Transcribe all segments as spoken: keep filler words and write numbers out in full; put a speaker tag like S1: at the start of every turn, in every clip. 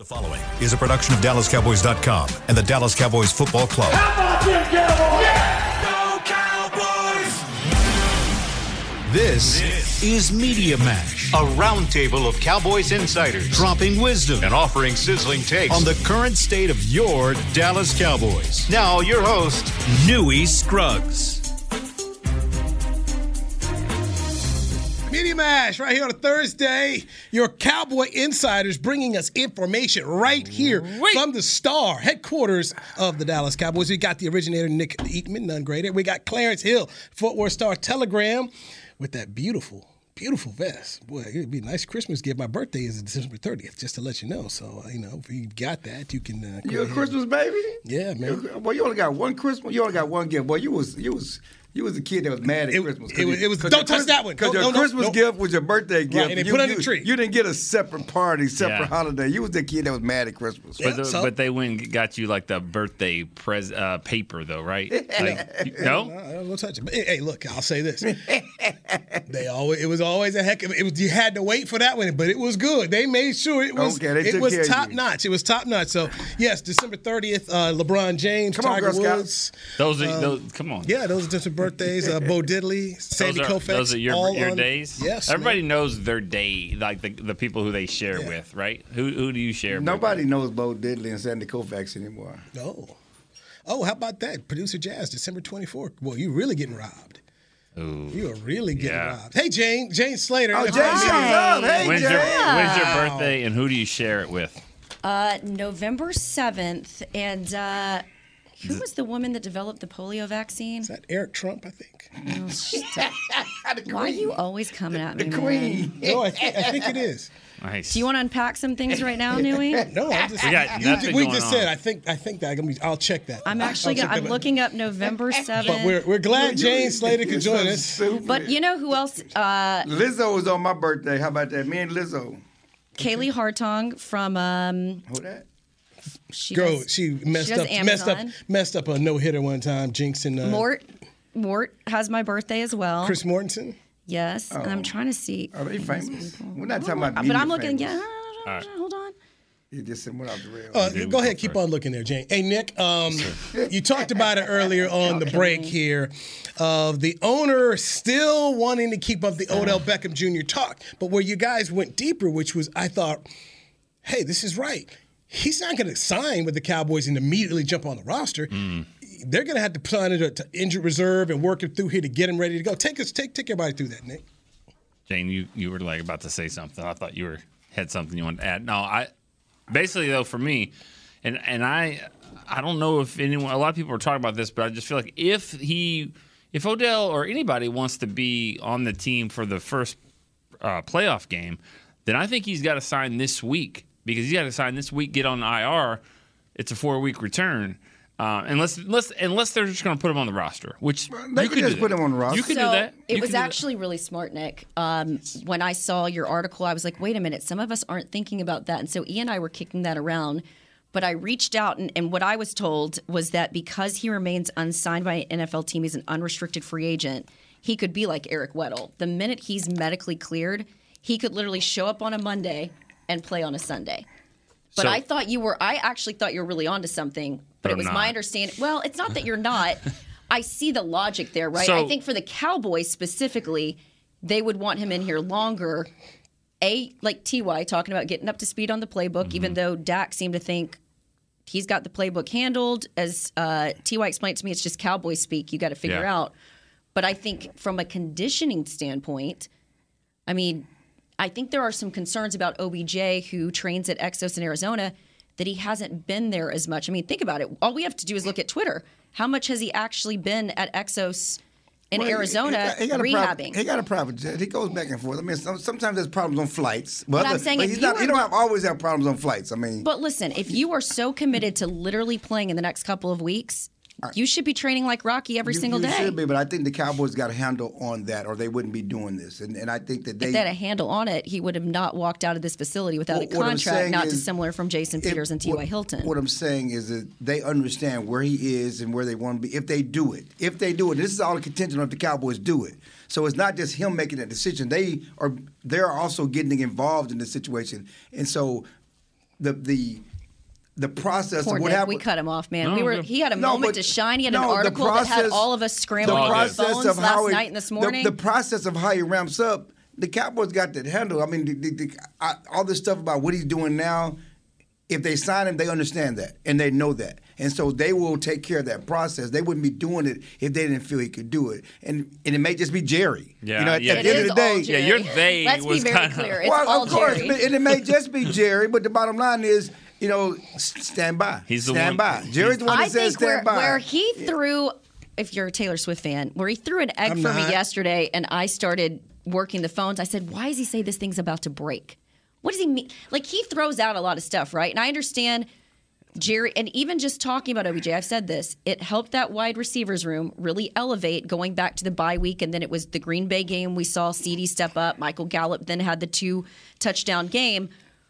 S1: The following is a production of Dallas Cowboys dot com and the Dallas Cowboys Football Club.
S2: How about them Cowboys?
S1: Yeah!
S2: Go Cowboys!
S1: This, this is Media Mash, a roundtable of Cowboys insiders dropping wisdom and offering sizzling takes on the current state of your Dallas Cowboys. Now, your host, Newy Scruggs.
S3: Media Mash right here on a Thursday. Your Cowboy insiders bringing us information right here Wait. from the Star, headquarters of the Dallas Cowboys. We got the originator, Nick Eatman, none greater. We got Clarence Hill, Fort Worth Star Telegram, with that beautiful, beautiful vest. Boy, it'd be a nice Christmas gift. My birthday is December thirtieth, just to let you know. So, uh, you know, if you got that, you can. Uh,
S4: you a Christmas baby?
S3: Yeah, man.
S4: You, boy, you only got one Christmas. You only got one gift. Boy, you was you was. You was a kid that was mad at
S3: it,
S4: Christmas.
S3: It, was,
S4: you,
S3: it was don't touch that one.
S4: Because
S3: no,
S4: your
S3: no,
S4: Christmas
S3: no,
S4: gift was your birthday gift.
S3: Right, and they
S4: you,
S3: put it on
S4: you,
S3: the tree.
S4: You didn't get a separate party, separate
S5: yeah.
S4: holiday. You was the kid that was mad at Christmas.
S5: But,
S3: yeah,
S5: the,
S3: so?
S5: but they went and got you like the birthday pres, uh, paper, though, right? Like, you, no?
S3: no, I don't want to touch it. But hey, look, I'll say this: they always it was always a heck of it. Was you had to wait for that one, but it was good. They made sure it was
S4: okay,
S3: it was top notch. It was top notch. So yes, December thirtieth, uh, LeBron James,
S4: come
S3: Tiger
S4: on,
S3: Woods.
S5: Those are
S3: um,
S5: those. Come on.
S3: Yeah, those are different birthdays. Uh, Bo Diddley, Sandy
S5: Those are,
S3: Koufax.
S5: those are your,
S3: all
S5: your
S3: on,
S5: days?
S3: Yes.
S5: Everybody
S3: man.
S5: knows their day, like the, the people who they share
S3: Yeah.
S5: with, right? Who who do you share
S4: Nobody
S5: with?
S4: knows Bo Diddley and Sandy Koufax anymore.
S3: No. Oh, how about that? Producer Jazz, December twenty-fourth. Well, you really getting robbed.
S5: Ooh.
S3: You are really getting
S5: Yeah.
S3: robbed. Hey, Jane. Jane Slater.
S4: Oh, Jane, what's up? Hey,
S5: When's
S4: Jane.
S5: your, when's your birthday and who do you share it with?
S6: Uh, November seventh. And uh, who was the woman that developed the polio vaccine?
S3: Is that Eric Trump, I think?
S6: No, she's- Why are you always coming at me,
S4: The
S6: man?
S4: Queen.
S3: No, I think, I think it is.
S5: Nice.
S6: Do you want to unpack some things right now, Newey?
S3: No, I'm just.
S5: We got
S3: you-
S5: nothing
S3: we
S5: going
S3: just
S5: on.
S3: said. I think. I think that. I'm gonna be, I'll check that.
S6: I'm actually
S3: I'll
S6: gonna,
S3: check
S6: I'm
S3: that.
S6: looking up November seventh.
S3: But we're we're glad Jane Slater could join us.
S4: Stupid.
S6: But you know who else? Uh,
S4: Lizzo was on my birthday. How about that? Me and Lizzo.
S6: Kaylee Hartong from. Um,
S4: Who that?
S6: she
S3: Girl,
S6: does,
S3: she messed
S6: does
S3: up. Messed up.
S6: Amazon.
S3: Messed up a no hitter one time. Jinxing. Uh,
S6: Mort. Mort has my birthday as well.
S3: Chris Mortensen.
S6: Yes, and I'm trying to see.
S4: Are they famous? We're not talking about
S6: But
S4: media
S6: I'm looking.
S4: famous.
S6: Yeah, hold on.
S4: You just went off the rails.
S3: Uh,
S5: do
S3: go ahead,
S5: go
S3: keep
S5: first.
S3: on looking there, Jane. Hey, Nick, um, you talked about it earlier on the break here of the owner still wanting to keep up the Odell Beckham Junior talk. But where you guys went deeper, which was, I thought, hey, this is right. He's not going to sign with the Cowboys and immediately jump on the roster.
S5: Mm.
S3: They're going to have to sign into to injured reserve and work it through here to get him ready to go. Take us, take, take everybody through that, Nick.
S5: Jane, you, you were like about to say something. I thought you were had something you wanted to add. No, I basically though for me, and and I I don't know if anyone a lot of people are talking about this, but I just feel like if he if Odell or anybody wants to be on the team for the first uh, playoff game, then I think he's got to sign this week because he's got to sign this week, get on the I R. It's a four week return. Uh, unless, unless, unless they're just going to put him on the roster, which
S4: They
S5: you
S4: could
S5: could
S4: just
S5: do
S4: put
S5: that.
S4: him on the roster.
S5: You could
S6: so
S5: do that.
S6: It
S5: You
S6: was
S5: could do that.
S6: actually really smart, Nick. Um, when I saw your article, I was like, wait a minute, some of us aren't thinking about that. And so E and I were kicking that around. But I reached out, and, and what I was told was that because he remains unsigned by an N F L team, he's an unrestricted free agent, he could be like Eric Weddle. The minute he's medically cleared, he could literally show up on a Monday and play on a Sunday. But
S5: So-
S6: I thought you were, I actually thought you were really onto something. But
S5: But
S6: it
S5: I'm
S6: was
S5: not.
S6: my understanding. Well, it's not that you're not. I see the logic there, right?
S5: So-
S6: I think for the Cowboys specifically, they would want him in here longer. A, like T Y talking about getting up to speed on the playbook,
S5: Mm-hmm.
S6: even though Dak seemed to think he's got the playbook handled. As uh, T Y explained to me, it's just Cowboy speak. You got to figure
S5: Yeah.
S6: out. But I think from a conditioning standpoint, I mean, I think there are some concerns about O B J, who trains at Exos in Arizona, that he hasn't been there as much. I mean, think about it. All we have to do is look at Twitter. How much has he actually been at Exos in
S4: Well, he-
S6: Arizona
S4: he got, he got A
S6: rehabbing?
S4: private, he got a private jet. He goes back and forth. I mean, some, sometimes there's problems on flights. But,
S6: But I'm saying
S4: but
S6: if
S4: he's
S6: you
S4: not,
S6: were-
S4: he don't have, always have problems on flights. I mean,
S6: But listen, if you are so committed to literally playing in the next couple of weeks, you should be training like Rocky every
S4: you,
S6: single
S4: you
S6: day.
S4: should be, but I think the Cowboys got a handle on that, or they wouldn't be doing this. And and I think that they
S6: If they had a handle on it, he would have not walked out of this facility without
S4: What-
S6: a
S4: what I'm
S6: contract,
S4: saying
S6: not
S4: is,
S6: dissimilar from Jason
S4: if-
S6: Peters and T Y
S4: what-
S6: Hilton.
S4: What I'm saying is that they understand where he is and where they want to be. If they do it, if they do it, this is all a contingent of the Cowboys do it. So it's not just him making that decision. They are they're also getting involved in the situation, and so the the the process
S6: Poor
S4: of what
S6: Nick,
S4: happened.
S6: we cut him off, man.
S5: No,
S6: we were
S5: no.
S6: he had a
S4: No,
S6: moment
S4: but-
S6: to shine. He had
S4: no,
S6: an
S4: the
S6: article that had
S4: process-
S6: all of us
S4: the
S6: scrambling on our
S4: process
S6: phones
S4: of
S6: last
S4: how he,
S6: night and this
S4: the-
S6: morning.
S4: The, process of how he ramps up, the Cowboys got that handle. I mean, the, the, the, I, all this stuff about what he's doing now, if they sign him, they understand that and they know that. And so they will take care of that process. They wouldn't be doing it if they didn't feel he could do it. And and it may just be Jerry.
S5: Yeah,
S4: you know, at,
S5: yeah.
S4: at
S6: It
S4: the end
S6: is
S4: of the
S6: all
S4: day,
S6: Jerry.
S5: Yeah, your they
S6: Let's
S5: was
S6: be very
S5: kinda-
S6: clear. It's
S4: well,
S6: all
S4: of course,
S6: Jerry.
S4: but- and it may just be Jerry, but the bottom line is, you know, s- stand by.
S5: He's the
S4: stand
S5: one-
S4: by. Jerry's the one that
S6: I
S4: says
S6: think where,
S4: stand by.
S6: where he threw, if you're a Taylor Swift fan, where he threw an egg
S3: I'm
S6: for me
S3: not.
S6: yesterday, and I started working the phones. I said, "Why does he say this thing's about to break? What does he mean?" Like he throws out a lot of stuff, right? And I understand Jerry, and even just talking about O B J, I've said this. It helped that wide receivers room really elevate going back to the bye week, and then it was the Green Bay game. We saw CeeDee step up. Michael Gallup then had the two touchdown game.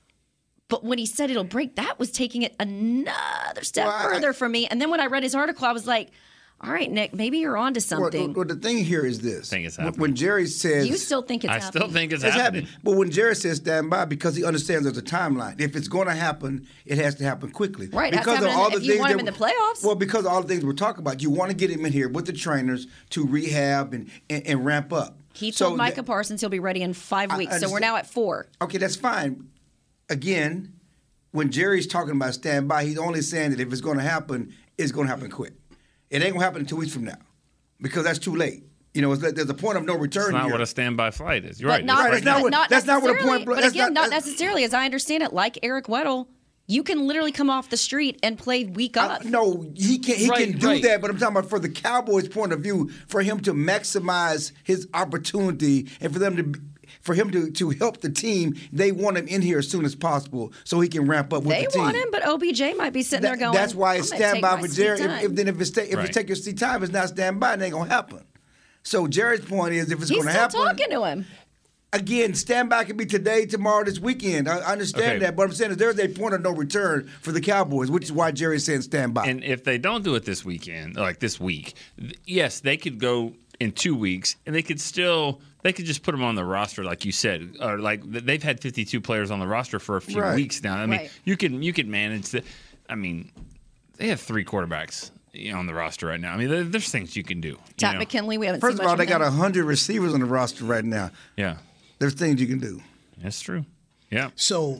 S6: But when he said it'll break, that was taking it another step
S4: Well, I-
S6: further for me. And then when I read his article, I was like, all right, Nick, maybe you're onto
S4: Well,
S6: something.
S4: well, the thing here is this.
S5: Think it's
S4: When-
S5: happening.
S4: When Jerry says
S6: you still think it's
S5: I
S6: happening?
S5: still think it's,
S4: it's
S5: happening.
S4: happening, but when Jerry says stand by, because he understands there's a timeline. If it's going to happen, it has to happen quickly.
S6: Right, it has to
S4: Because of
S6: happen
S4: all
S6: if
S4: the
S6: you
S4: things
S6: want him
S4: that-
S6: in the playoffs.
S4: Well, because of all the things we're talking about, you want to get him in here with the trainers to rehab and, and, and ramp up.
S6: He
S4: So
S6: told Micah
S4: that-
S6: Parsons he'll be ready in five
S4: I
S6: weeks. So we're
S4: understand.
S6: now at four.
S4: Okay, that's fine. Again, when Jerry's talking about stand by, he's only saying that if it's going to happen, it's going to happen quick. It ain't going to happen in two weeks from now because that's too late. You know, it's like there's a point of no return
S5: It's not
S4: here.
S5: what a standby flight is. You're
S6: But
S5: right.
S6: not,
S5: It's
S4: Right,
S5: right
S4: that's not
S5: now.
S4: what-
S6: not
S4: that's not what a
S6: necessarily-
S4: point-
S6: But
S4: that's
S6: again,
S4: not-
S6: not
S4: that's-
S6: necessarily, as I understand it, like Eric Weddle, you can literally come off the street and play week
S4: I-
S6: up.
S4: no, he can he
S5: Right,
S4: can do
S5: right.
S4: that, but I'm talking about for the Cowboys' point of view, for him to maximize his opportunity and for them to for him to, to help the team, they want him in here as soon as possible so he can ramp up with
S6: They
S4: the team.
S6: want him, but O B J might be sitting there
S4: That-
S6: going,
S4: that's why it's
S6: "I'm gonna
S4: stand
S6: take
S4: by
S6: my
S4: for
S6: sweet
S4: Jerry. If,
S6: time."
S4: if then if it's ta- if
S5: Right.
S4: it's take your seat time, it's not stand by, it ain't gonna happen. So Jerry's point is, if it's
S6: He's
S4: going to
S6: still
S4: happen,
S6: talking to him.
S4: again, stand by can be today, tomorrow, this weekend. I I understand
S5: Okay.
S4: that, but I'm saying is there's a point of no return for the Cowboys, which is why Jerry's saying stand by.
S5: And if they don't do it this weekend, like this week, th- yes, they could go in two weeks, and they could still they could just put them on the roster, like you said, or like th- they've had fifty-two players on the roster for a few
S4: Right.
S5: weeks now. I mean,
S6: Right.
S5: you can you can manage the. I mean, they have three quarterbacks you know, on the roster right now. I mean, there, there's things you can do. you
S6: Pat
S5: know?
S6: McKinley, we haven't
S4: First
S6: seen
S4: of all,
S6: much
S4: they got
S6: him.
S4: one hundred receivers on the roster right now.
S5: Yeah,
S4: There's things you can do.
S5: that's true. Yeah.
S3: So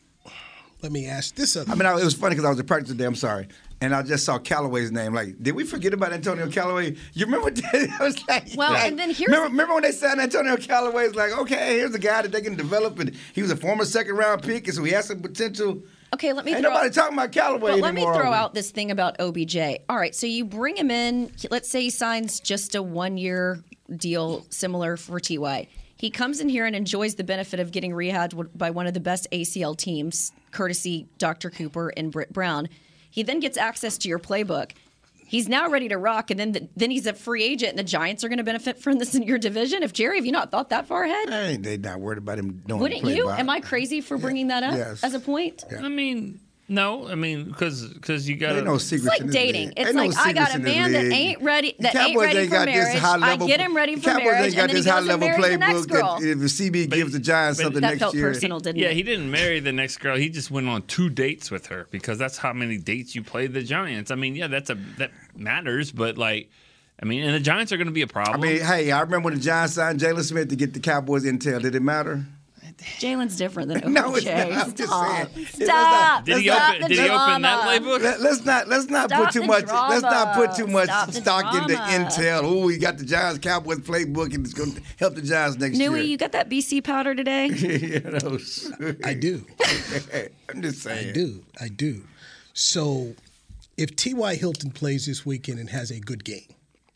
S3: let me ask this other.
S4: I mean, I, it was funny because I was at practice today. I'm sorry, and I just saw Callaway's name. Like, did we forget about Antonio Callaway? You remember that? I was like,
S6: Well,
S4: like,
S6: and then here's-
S4: remember, remember when they signed Antonio Callaway? It's like, okay, here's a guy that they can develop, and he was a former second round pick, and so he has some potential.
S6: Okay, let me
S4: Ain't
S6: throw
S4: nobody
S6: out,
S4: talking about Callaway
S6: But let me
S4: anymore.
S6: throw
S4: are we?
S6: out this thing about O B J. All right, so you bring him in. Let's say he signs just a one-year deal, similar for T Y. He comes in here and enjoys the benefit of getting rehabbed by one of the best A C L teams, courtesy Doctor Cooper and Britt Brown. He then gets access to your playbook. He's now ready to rock, and then the, then he's a free agent, and the Giants are going to benefit from this in your division. If Jerry, have you not thought that far ahead?
S4: Ain't they not worried about him doing
S6: Wouldn't
S4: play
S6: you?
S4: by.
S6: Am I crazy for bringing that up
S4: Yes.
S6: as a point?
S5: I mean, no. I mean, because because you got
S4: There ain't no
S5: to.
S4: secrets
S6: It's like
S4: in this
S6: dating.
S4: league.
S6: It's
S4: Ain't no
S6: like I got
S4: secrets
S6: a
S4: in this
S6: man that
S4: league.
S6: ain't ready,
S4: The
S6: that ain't
S4: Cowboys
S6: ready
S4: ain't
S6: for
S4: got this
S6: marriage.
S4: high
S6: I
S4: level-
S6: get him ready for
S4: Cowboys
S6: marriage,
S4: ain't got
S6: and then he
S4: this high
S6: goes and
S4: level
S6: marries the next
S4: playbook
S6: girl.
S4: that if C B gives the Giants
S5: but
S4: something
S6: That
S4: next
S6: felt
S4: year.
S6: personal, didn't
S5: Yeah,
S6: it?
S5: he didn't marry the next girl. He just went on two dates with her because that's how many dates you played the Giants. I mean, yeah, that's a that matters, but like, I mean, and the Giants are going to be a
S4: I
S5: problem.
S4: mean, hey, I remember when the Giants signed Jalen Smith to get the Cowboys intel. Did it matter?
S6: Jalen's different than
S4: No,
S6: O
S4: it's
S6: B J.
S4: not. I'm just
S6: Stop.
S4: saying. It's
S6: Stop.
S4: not-
S5: did he
S6: Stop
S5: open?
S6: the
S5: Did he open that
S6: drama.
S5: playbook?
S4: Let, let's not let's not
S6: Stop
S4: put too
S6: the
S4: much let's not put too much
S6: drama. Stop the
S4: stock into
S6: drama.
S4: intel. Oh, we got the Giants Cowboys playbook and it's going to help the Giants next
S6: Newey,
S4: year.
S6: you got that B C powder today?
S4: you know,
S3: I do.
S4: I'm just saying.
S3: I do. I do. So if T Y. Hilton plays this weekend and has a good game,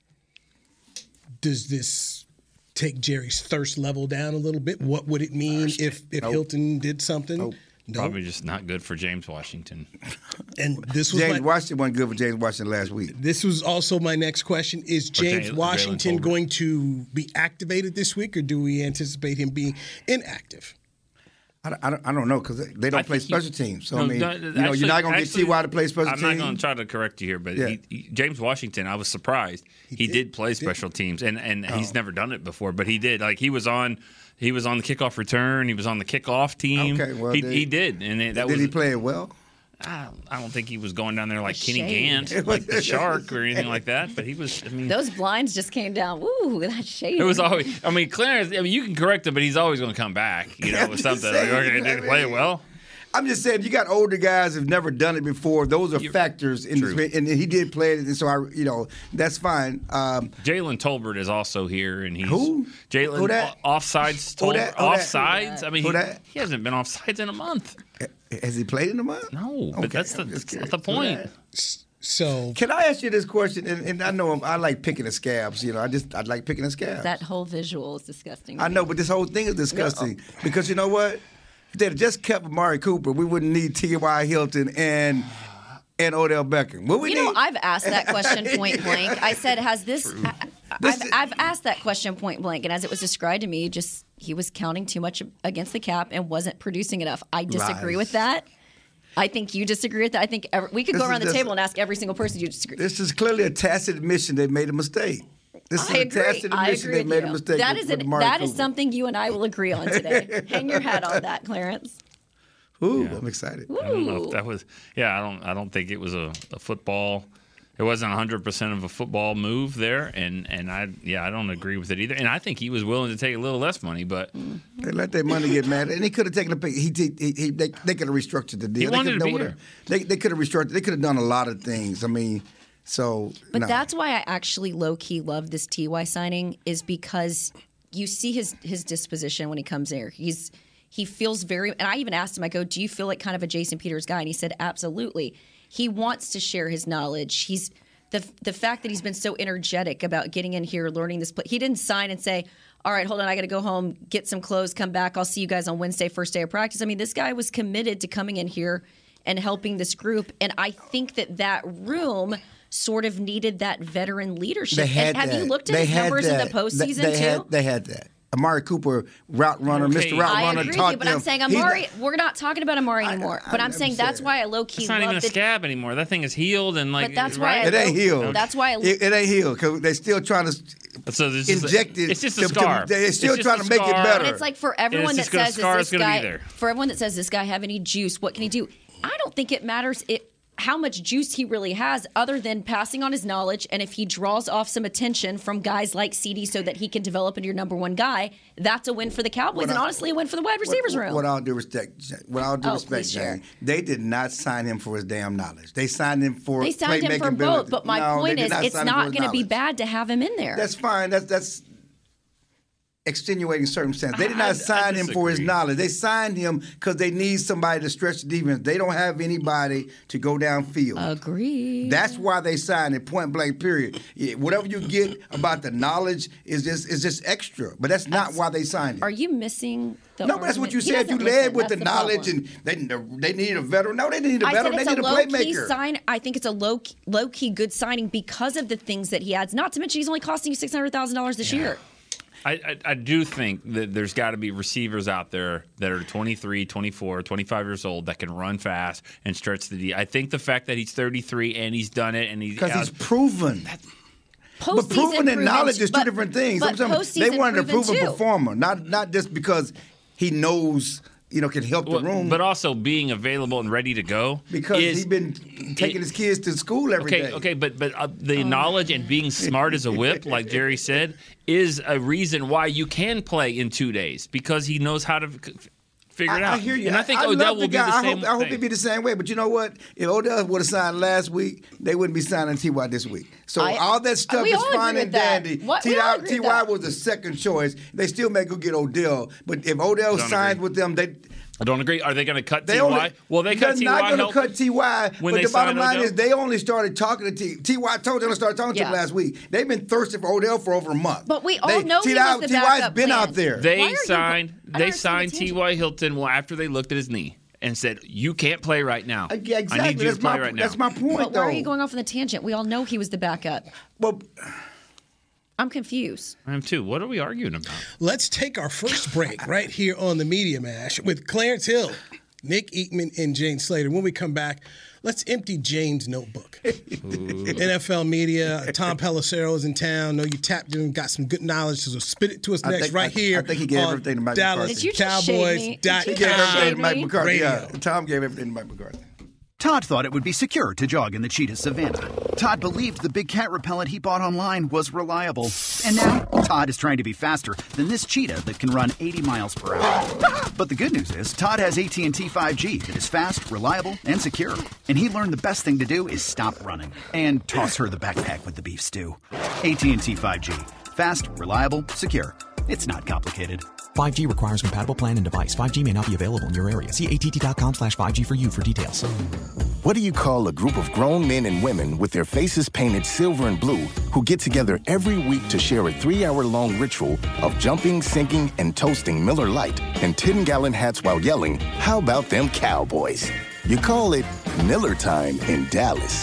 S3: does this take Jerry's thirst level down a little bit? What would it mean if, if
S4: Nope.
S3: Hilton did something?
S4: Nope.
S3: No.
S5: Probably just not good for James Washington.
S3: And this was
S4: James
S3: my,
S4: Washington wasn't good for James Washington last week.
S3: this was also my next question. Is James
S5: Jalen- Jalen
S3: Washington
S5: Tolbert.
S3: going to be activated this week, or do we anticipate him being inactive?
S4: I don't, I don't, I don't know because they, they don't
S5: I
S4: play
S5: think he-
S4: special teams. So
S5: No,
S4: I mean,
S5: no,
S4: you know,
S5: actually-
S4: you're not going to get
S5: actually,
S4: T Y to play special
S5: I'm
S4: teams.
S5: not going to try to correct you here, but
S4: Yeah.
S5: he, he, James Washington, I was surprised he, did,
S3: did.
S5: play
S3: He did.
S5: special teams, and and
S4: Oh.
S5: he's never done it before, but he did. Like he was on, He was on the kickoff return. He was on the kickoff team.
S4: Okay, well,
S5: he,
S4: they-
S5: he did, and it, that
S4: Did
S5: was.
S4: he play it well?
S5: I don't, I don't think he was going down there like Kenny
S6: shade.
S5: Gant, like the Shark or anything like that. But he was. I mean,
S6: Those blinds just came down. Woo, that shade.
S5: it was always. I mean, Clarence. I mean, you can correct him, but he's always going to come back. You know,
S4: I'm
S5: with
S4: just
S5: something.
S4: saying,
S5: Like, okay, did he play it well?
S4: I'm just saying, you got older guys who've never done it before. Those are
S5: You're-
S4: factors, in
S5: True.
S4: this, and he did play it, and so I, you know, that's fine. Um,
S5: Jalen Tolbert is also here, and he's
S4: Who?
S5: Jalen
S4: Who that?
S5: o- offsides.
S4: Who
S5: Tol-
S4: that? Who that?
S5: offsides. I mean,
S4: Who
S5: he,
S4: that?
S5: he hasn't been offsides in a month.
S4: has he played in a month?
S5: No, but
S4: Okay,
S5: that's the
S4: I'm just
S5: that's
S4: curious.
S5: the point.
S4: Who that?
S3: So
S4: Can I ask you this question? And, and I know I'm, I like picking the scabs. You know, I just I like picking the scabs.
S6: That whole visual is disgusting.
S4: I know, but this whole thing is disgusting because you know what? If they'd have just kept Amari Cooper, we wouldn't need T Y. Hilton and and Odell Beckham. What we
S6: You
S4: need?
S6: know, I've asked that question point blank. I said, "Has this?" I,
S4: This
S6: I've,
S4: is-
S6: I've asked that question point blank, and as it was described to me, just he was counting too much against the cap and wasn't producing enough. I disagree
S4: Lies.
S6: with that. I think you disagree with that. I think every, we could
S4: This
S6: go
S4: is
S6: around the
S4: just-
S6: table and ask every single person you disagree.
S4: This is clearly a tacit admission they made a mistake. This is
S6: I
S4: a
S6: agree.
S4: tacit
S6: I
S4: admission
S6: agree
S4: they
S6: with
S4: made
S6: you.
S4: a mistake.
S6: That
S4: with,
S6: is
S4: with
S6: an,
S4: Amari
S6: that is
S4: Cooper.
S6: something you and I will agree on today. Hang your hat on that, Clarence.
S4: Ooh, I'm excited.
S5: I don't know if that was. Yeah, I don't. I don't think it was a, a football. It wasn't one hundred percent of a football move there, and and I yeah I don't agree with it either. And I think he was willing to take a little less money, but
S4: They let their money get mad, and he could have taken a pay. He, he, he, he they, they could have restructured the deal.
S5: He wanted
S4: they
S5: to
S4: could
S5: be
S4: have
S5: here.
S4: They, they could have restructured. They could have done a lot of things. I mean, so.
S6: But
S4: no.
S6: that's why I actually low key love this T Y signing is because you see his his disposition when he comes here. He's he feels very. And I even asked him, I go, "Do you feel like kind of a Jason Peters guy?" And he said, "Absolutely." He wants to share his knowledge. He's the the fact that he's been so energetic about getting in here, learning this play. He didn't sign and say, "All right, hold on, I got to go home, get some clothes, come back. I'll see you guys on Wednesday, first day of practice." I mean, this guy was committed to coming in here and helping this group, and I think that that room sort of needed that veteran leadership.
S4: They had
S6: and have
S4: that.
S6: you looked at
S4: They
S6: his
S4: had
S6: numbers
S4: that.
S6: in the postseason
S4: they, they
S6: too?
S4: Had, they had that. Amari Cooper, route runner,
S5: Okay.
S4: Mister Route
S6: I
S4: Runner,
S6: agree with
S4: taught
S6: you, but
S4: them.
S6: I'm saying
S4: He's
S6: Amari.
S4: not-
S6: We're not talking about Amari anymore.
S4: I
S6: but I'm
S4: never
S6: saying
S4: said
S6: that's
S4: it.
S6: why I low key
S5: it's not
S6: love
S5: even a
S6: the,
S5: scab anymore. That thing is healed and like.
S6: But that's why
S5: right?
S6: I
S4: It ain't
S6: low-
S4: healed.
S6: That's why I,
S4: It, it ain't healed because they're still trying to
S5: So this is
S4: inject it.
S5: It's just a
S4: to- to-
S5: scar.
S4: they're still
S5: It's just
S4: trying
S5: a
S4: to make it
S5: scar.
S4: better.
S6: And it's like for everyone that
S5: just gonna
S6: says,
S5: scar,
S6: "Is
S5: it's
S6: this
S5: gonna be
S6: guy?"
S5: there.
S6: For everyone that says, "This guy have any juice? What can he do?" I don't think it matters it how much juice he really has, other than passing on his knowledge. And if he draws off some attention from guys like C D, so that he can develop into your number one guy, that's a win for the Cowboys,
S4: What
S6: and
S4: I-
S6: honestly, a win for the wide receivers
S4: With-
S6: room.
S4: With all due respect, with all due
S6: Oh,
S4: respect,
S6: please share.
S4: Jane, they did not sign him for his damn knowledge. They signed him for
S6: They signed him
S4: playmaking
S6: for both,
S4: ability.
S6: but my
S4: No, they
S6: point
S4: did
S6: is,
S4: not
S6: it's
S4: sign him for
S6: not
S4: his
S6: going to be
S4: knowledge.
S6: bad to have him in there.
S4: That's fine. That's that's extenuating circumstances. They did
S5: I-
S4: not
S5: I
S4: sign him for his
S5: disagree.
S4: knowledge. They signed him because they need somebody to stretch the defense. They don't have anybody to go downfield.
S6: Agree.
S4: That's why they signed it, point blank, period. Yeah, whatever you get about the knowledge is just is just extra. But that's not why they signed it.
S6: Are you missing the
S4: No, but that's what you
S6: argument? He
S4: said. You
S6: doesn't
S4: led
S6: listen.
S4: with the
S6: That's
S4: knowledge,
S6: problem.
S4: and they they need a veteran. No, they need a
S6: I said
S4: veteran. They
S6: it's
S4: need
S6: a
S4: a
S6: low key
S4: playmaker.
S6: sign. I think it's a low low key good signing because of the things that he adds. Not to mention he's only costing you six hundred thousand dollars this year.
S5: I, I, I do think that there's got to be receivers out there that are twenty-three, twenty-four, twenty-five years old that can run fast and stretch the D. I think the fact that he's thirty-three and he's done it and he's
S4: Because he's proven. But
S6: Postseason
S4: proven and knowledge is two
S6: but-
S4: different things.
S6: But
S4: I'm saying
S6: postseason
S4: they wanted a
S6: proven
S4: proven
S6: too.
S4: performer, not not just because he knows, you know, can help
S5: Well,
S4: the room.
S5: but also being available and ready to go.
S4: because
S5: is,
S4: he's been taking
S5: it-
S4: his kids to school every day.
S5: Okay, okay, but but uh,
S6: Oh.
S5: the knowledge and being smart as a whip, like Jerry said, is a reason why you can play in two days because he knows how to f- figure it
S4: I,
S5: out.
S4: I hear you.
S5: And I think
S4: I, I
S5: Odell
S4: love
S5: will
S4: the
S5: be
S4: guy.
S5: the
S4: I
S5: same
S4: hope, I hope
S5: thing.
S4: he'd be the same way. But you know what? If Odell would have signed last week, they wouldn't be signing T Y this week. So
S6: I-
S4: all that stuff
S6: we
S4: is
S6: all agree
S4: fine
S6: with
S4: and
S6: that.
S4: dandy.
S6: What- we all agree
S4: T
S6: with
S4: Y
S6: that.
S4: was the second choice. They still may go get Odell. But if Odell
S5: Don't
S4: signs
S5: agree.
S4: with them, they
S5: I don't agree. Are they going to cut
S4: They
S5: T Y?
S4: only,
S5: Well, they
S4: they're
S5: cut T
S4: not
S5: Y.
S4: going to
S5: help-
S4: cut T Y.
S5: when
S4: But
S5: they
S4: the bottom
S5: sign
S4: line
S5: Odell?
S4: is they only started talking to T. T Y told them to start talking to
S6: Yeah.
S4: him last week. They've been thirsting for Odell for over a month.
S6: But we all
S4: They-
S6: know he
S4: T.Y.
S6: was the
S4: T Y's
S6: backup
S4: been
S6: plan.
S4: out there.
S6: Why
S5: They
S6: are you-
S5: signed.
S6: I don't
S5: They
S6: understand
S5: signed
S6: the
S5: T Y Hilton well after they looked at his knee and said, "You can't play right now.
S4: Uh, yeah, exactly.
S5: I need you
S4: that's
S5: to play
S4: my
S5: right now."
S4: that's my point.
S6: But why are
S4: though.
S6: you going off on the tangent? We all know he was the backup.
S4: Well,
S6: I'm confused.
S5: I am too. What are we arguing about?
S3: let's take our first break right here on the Media Mash with Clarence Hill, Nick Eatman, and Jane Slater. When we come back, Let's empty Jane's notebook. N F L media, Tom Pelissero is in town. Know you tapped in and got some good knowledge, so spit it to us
S4: I
S3: next
S4: think-
S3: right
S4: I-
S3: here
S4: I think he gave
S3: on
S4: everything to Mike
S3: Dallas
S4: McCarthy.
S6: Did you just shade me?
S3: Cowboys.
S6: Did
S4: He
S6: you
S4: gave
S6: just
S4: everything
S6: shade
S4: to Mike
S6: me?
S4: McCarthy. Yeah,
S3: Radio.
S4: Tom gave everything to Mike McCarthy.
S7: Todd thought it would be secure to jog in the cheetah savanna. Todd believed the big cat repellent he bought online was reliable. And now, Todd is trying to be faster than this cheetah that can run eighty miles per hour. But the good news is, Todd has A T and T five G that is fast, reliable, and secure. And he learned the best thing to do is stop running and toss her the backpack with the beef stew. A T and T five G. Fast, reliable, secure. It's not complicated.
S8: five G requires compatible plan and device. five G may not be available in your area. See A T T dot com slash five G for you for details.
S9: What do you call a group of grown men and women with their faces painted silver and blue who get together every week to share a three-hour-long ritual of jumping, singing, and toasting Miller Lite in ten-gallon hats while yelling, "How about them Cowboys?" You call it Miller Time in Dallas.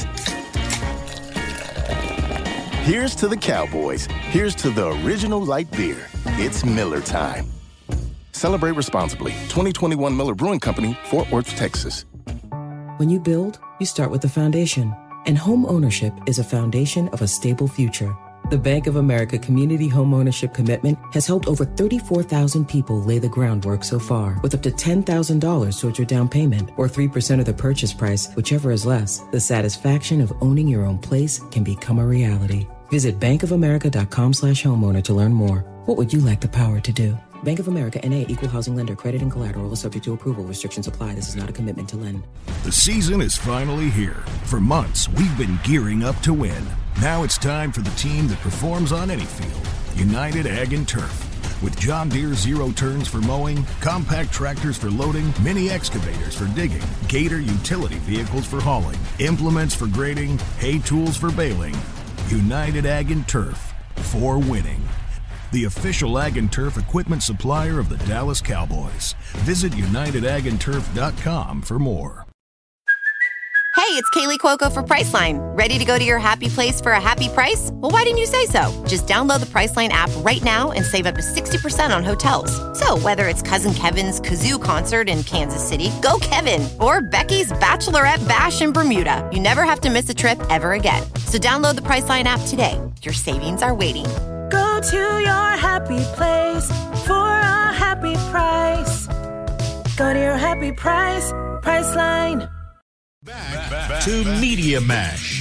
S9: Here's to the Cowboys. Here's to the original light beer. It's Miller Time. Celebrate responsibly. twenty twenty-one Miller Brewing Company, Fort Worth, Texas.
S10: When you build, you start with the foundation. And home ownership is a foundation of a stable future. The Bank of America Community Home Ownership Commitment has helped over thirty-four thousand people lay the groundwork so far, with up to ten thousand dollars towards your down payment or three percent of the purchase price, whichever is less. The satisfaction of owning your own place can become a reality. Visit bankofamerica.com slash homeowner to learn more. What would you like the power to do? Bank of America N A Equal Housing Lender. Credit and collateral is subject to approval. Restrictions apply. This is not a commitment to lend.
S11: The season is finally here. For months, we've been gearing up to win. Now it's time for the team that performs on any field. United Ag and Turf. With John Deere Zero Turns for mowing, compact tractors for loading, mini excavators for digging, Gator utility vehicles for hauling, implements for grading, hay tools for baling. United Ag and Turf. For winning. The official Ag and Turf equipment supplier of the Dallas Cowboys. Visit united ag and turf dot com for more.
S12: Hey, it's Kaylee Cuoco for Priceline. Ready to go to your happy place for a happy price? Well, why didn't you say so? Just download the Priceline app right now and save up to sixty percent on hotels. So whether it's Cousin Kevin's Kazoo Concert in Kansas City, go Kevin, or Becky's Bachelorette Bash in Bermuda, you never have to miss a trip ever again. So download the Priceline app today. Your savings are waiting.
S13: Go to your happy place for a happy price. Go to your happy price, Priceline.
S1: Back, back, back to back. Media Mash.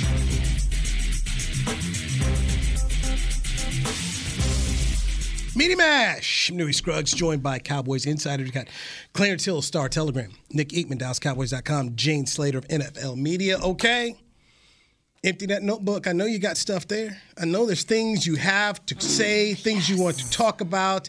S3: Media Mash. I'm Newy Scruggs, joined by Cowboys insiders. We got Clarence Hill, Star Telegram, Nick Eatman, Dallas Cowboys dot com, Jane Slater of N F L Media. Okay. Empty that notebook. I know you got stuff there. I know there's things you have to say, things you want to talk about.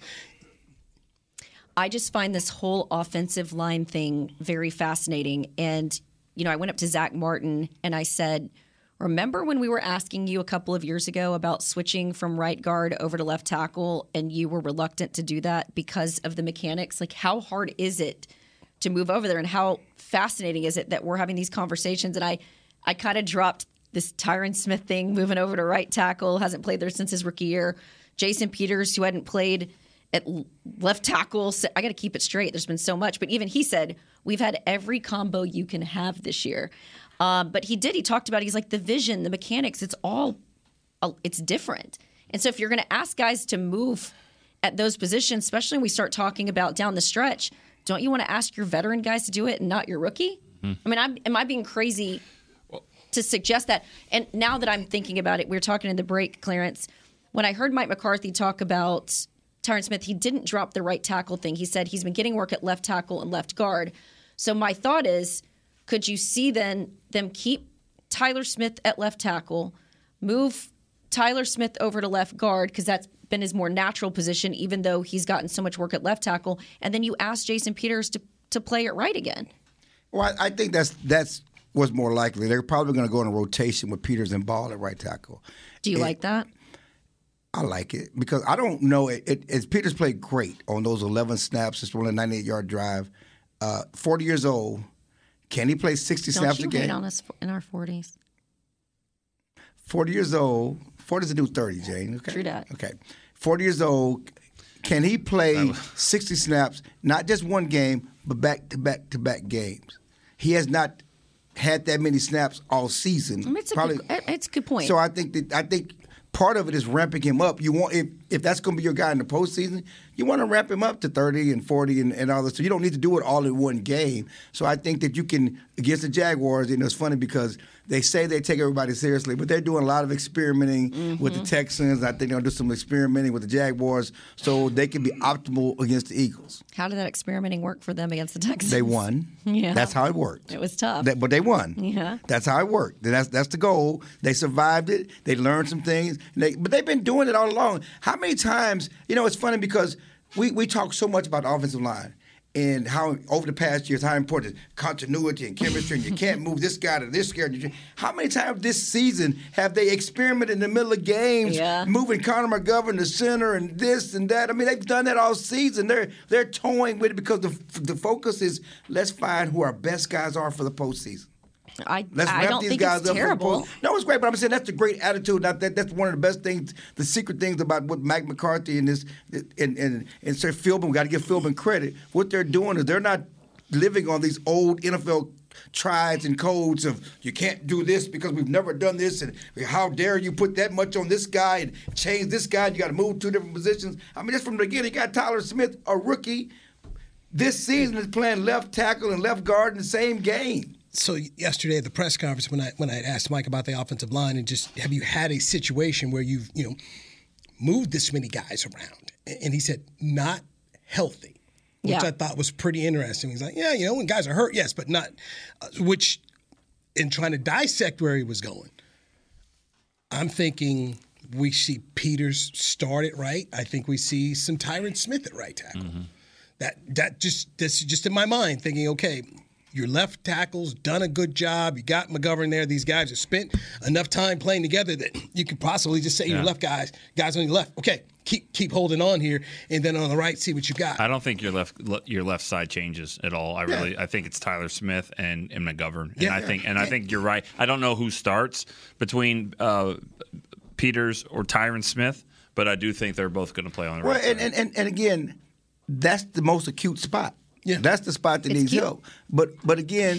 S6: I just find this whole offensive line thing very fascinating. And, you know, I went up to Zach Martin and I said, remember when we were asking you a couple of years ago about switching from right guard over to left tackle and you were reluctant to do that because of the mechanics? Like, how hard is it to move over there and how fascinating is it that we're having these conversations? And I, I kind of dropped this Tyron Smith thing, moving over to right tackle, hasn't played there since his rookie year. Jason Peters, who hadn't played at left tackle. I got to keep it straight. There's been so much. But even he said, we've had every combo you can have this year. Uh, but he did. He talked about, he's like, the vision, the mechanics, it's all, it's different. And so if you're going to ask guys to move at those positions, especially when we start talking about down the stretch, don't you want to ask your veteran guys to do it and not your rookie? Hmm. I mean, I'm, am I being crazy to suggest that? And now that I'm thinking about it, we were talking in the break, Clarence, when I heard Mike McCarthy talk about Tyron Smith, he didn't drop the right tackle thing. He said he's been getting work at left tackle and left guard. So my thought is, could you see then them keep Tyler Smith at left tackle, move Tyler Smith over to left guard, because that's been his more natural position, even though he's gotten so much work at left tackle, and then you ask Jason Peters to, to play it right again?
S4: Well, I, I think that's that's what's more likely. They're probably going to go in a rotation with Peters and Ball at right tackle.
S6: Do you
S4: it,
S6: like that?
S4: I like it because I don't know. It, it, it Peters played great on those eleven snaps, just on a ninety-eight yard drive. Uh, forty years old. Can he play sixty
S6: Don't
S4: snaps
S6: you
S4: a game?
S6: hate on us in our forties?
S4: forty years old. forty's a new thirty, Jane. Okay.
S6: True that.
S4: Okay. forty years old. Can he play sixty snaps, not just one game, but back to back to back games? He has not had that many snaps all season.
S6: I mean, it's, a
S4: Probably,
S6: good, it's a good point.
S4: So I think that I think part of it is ramping him up. You want if if that's going to be your guy in the postseason, you want to ramp him up to thirty and forty and, and all this. So you don't need to do it all in one game. So I think that you can against the Jaguars. You know, it's funny because they say they take everybody seriously, but they're doing a lot of experimenting
S6: Mm-hmm.
S4: with the Texans. I think they'll do some experimenting with the Jaguars so they can be optimal against the Eagles.
S6: How did that experimenting work for them against the Texans?
S4: They won.
S6: Yeah.
S4: That's how it worked.
S6: It was tough.
S4: That, but they won.
S6: Yeah.
S4: That's how it worked. And that's that's the goal. They survived it. They learned some things. And they, but they've been doing it all along. How many times, you know, it's funny because we, we talk so much about the offensive line and how over the past years, how important it is continuity and chemistry, and you can't move this guy to this guy. How many times this season have they experimented in the middle of games,
S6: Yeah.
S4: moving Connor McGovern to center and this and that? I mean, they've done that all season. They're they're toying with it because the the focus is let's find who our best guys are for the postseason.
S6: I,
S4: Let's
S6: I
S4: ramp
S6: don't
S4: these
S6: think
S4: guys
S6: it's
S4: up
S6: terrible.
S4: for the post. No, it's great, but I'm saying that's the great attitude. That, that that's one of the best things, the secret things about what Mike McCarthy and this and and and Sir Philbin. We got to give Philbin credit. What they're doing is they're not living on these old N F L trides and codes of you can't do this because we've never done this, and how dare you put that much on this guy and change this guy? And you got to move two different positions. I mean, just from the beginning, you got Tyler Smith, a rookie, this season is playing left tackle and left guard in the same game.
S3: So yesterday at the press conference, when I when I asked Mike about the offensive line and just have you had a situation where you've you know moved this many guys around, and he said not healthy, which
S6: Yeah.
S3: I thought was pretty interesting. He's like, yeah, you know, when guys are hurt, yes, but not. Uh, which, in trying to dissect where he was going, I'm thinking we see Peters start it right. I think we see some Tyron Smith at right tackle.
S5: Mm-hmm.
S3: That that just that's just in my mind thinking, okay. Your left tackle's done a good job. You got McGovern there. These guys have spent enough time playing together that you could possibly just say
S5: Yeah.
S3: your left guys, guys on your left. Okay, keep keep holding on here, and then on the right, see what you got.
S5: I don't think your left your left side changes at all. I really
S3: Yeah.
S5: I think it's Tyler Smith and, and McGovern. And
S3: Yeah.
S5: I think and I think you're right. I don't know who starts between uh, Peters or Tyron Smith, but I do think they're both going to play on the
S4: Well,
S5: right
S4: and,
S5: side.
S4: and, and, and again, that's the most acute spot.
S3: Yeah.
S4: That's the spot that
S6: It's
S4: needs
S6: cute.
S4: help. But but again,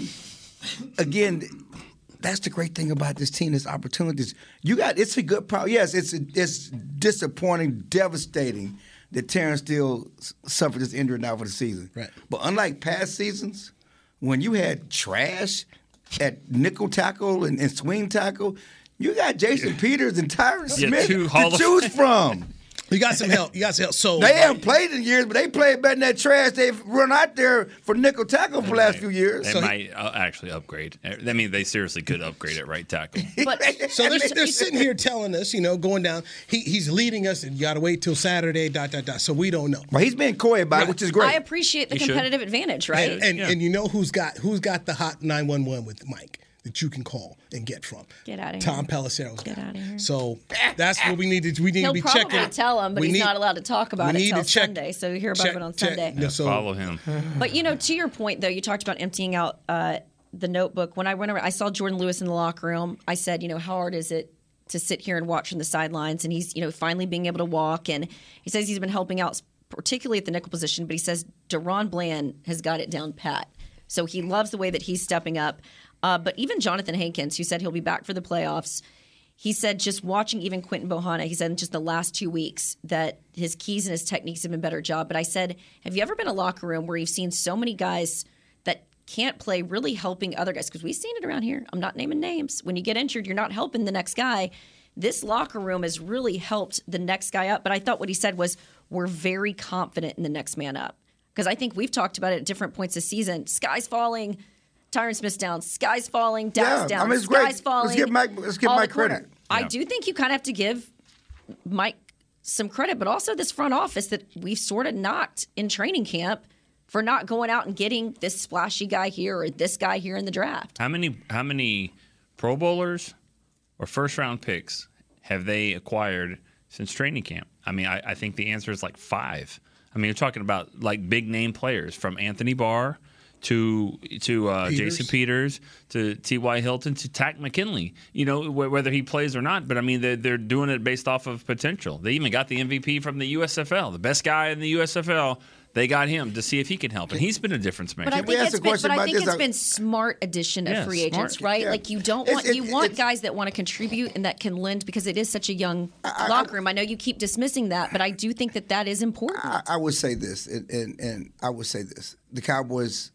S4: again, that's the great thing about this team, this opportunities. You got it's a good problem. Yes, it's it's disappointing, devastating that Terrence Steele s- suffered this injury now for the season.
S3: Right.
S4: But unlike past seasons, when you had trash at nickel tackle and, and swing tackle, you got Jason Peters and Tyron
S5: Yeah,
S4: Smith
S5: two Hall
S4: to
S5: of-
S4: choose from.
S3: You got some help. You got some help. So
S4: They haven't played in years, but they played better than that trash they've run out there for nickel tackle for the last few years.
S5: They
S3: So he-
S5: might uh, actually upgrade. I mean, they seriously could upgrade at right tackle.
S6: But
S3: So they're, they're sitting here telling us, you know, going down. He, he's leading us, and you got to wait till Saturday. Dot dot dot. So we don't know.
S4: Well, he's being coy about it, which is great.
S6: I appreciate the
S5: You should.
S6: competitive advantage, right?
S3: And and,
S5: Yeah.
S3: and you know who's got who's got the hot nine one one with Mike that you can call and get from.
S6: Get outta here.
S3: Tom Pelissero's
S6: Get
S3: got it.
S6: outta here.
S3: So that's what we need to we need
S6: He'll
S3: to be
S6: probably
S3: checking.
S6: tell him, but
S3: We
S6: he's
S3: need-
S6: not allowed to talk about
S3: we
S6: it
S3: need
S6: till
S3: to check-
S6: Sunday. So you hear about
S3: check-
S6: it on
S3: check-
S6: Sunday.
S3: no, so-
S5: Follow him.
S6: But you know, to your point though, you talked about emptying out uh, the notebook. When I went around, I saw Jordan Lewis in the locker room. I said, you know, how hard is it to sit here and watch from the sidelines? And he's, you know, finally being able to walk. And he says he's been helping out, particularly at the nickel position. But he says Deron Bland has got it down pat. So he loves the way that he's stepping up. Uh, but even Jonathan Hankins, who said he'll be back for the playoffs, he said just watching even Quentin Bohanna, he said in just the last two weeks that his keys and his techniques have been a better job. But I said, have you ever been in a locker room where you've seen so many guys that can't play really helping other guys? Because we've seen it around here. I'm not naming names. When you get injured, you're not helping the next guy. This locker room has really helped the next guy up. But I thought what he said was, we're very confident in the next man up. Because I think we've talked about it at different points this season. Sky's falling. Tyron Smith's down. Sky's falling. Dallas
S4: Yeah,
S6: down.
S4: I mean, it's
S6: Sky's
S4: great.
S6: falling.
S4: Let's give Mike- let's give
S6: all
S4: Mike
S6: the corner.
S4: credit.
S6: I
S5: Yeah.
S6: do think you kind of have to give Mike some credit, but also this front office that we've sort of knocked in training camp for not going out and getting this splashy guy here or this guy here in the draft.
S5: How many how many Pro Bowlers or first round picks have they acquired since training camp? I mean, I, I think the answer is like five. I mean, you're talking about like big name players from Anthony Barr to to uh,
S3: Peters.
S5: Jason Peters to T Y. Hilton to Tack McKinley. You know, wh- whether he plays or not, but I mean, they're, they're doing it based off of potential. They even got the M V P from the U S F L, the best guy in the U S F L. They got him to see if he can help, and he's been a difference maker.
S6: But I think it's been, but I think it's been smart addition of
S5: Yeah,
S6: free agents,
S5: smart.
S6: right?
S5: Yeah.
S6: Like you don't
S4: It's-
S6: want
S4: it-
S6: you want
S4: it's-
S6: guys that want to contribute and that can lend because it is such a young locker room. I know you keep dismissing that, but I do think that that is important.
S4: I, I would say this, and, and, and I would say this: the Cowboys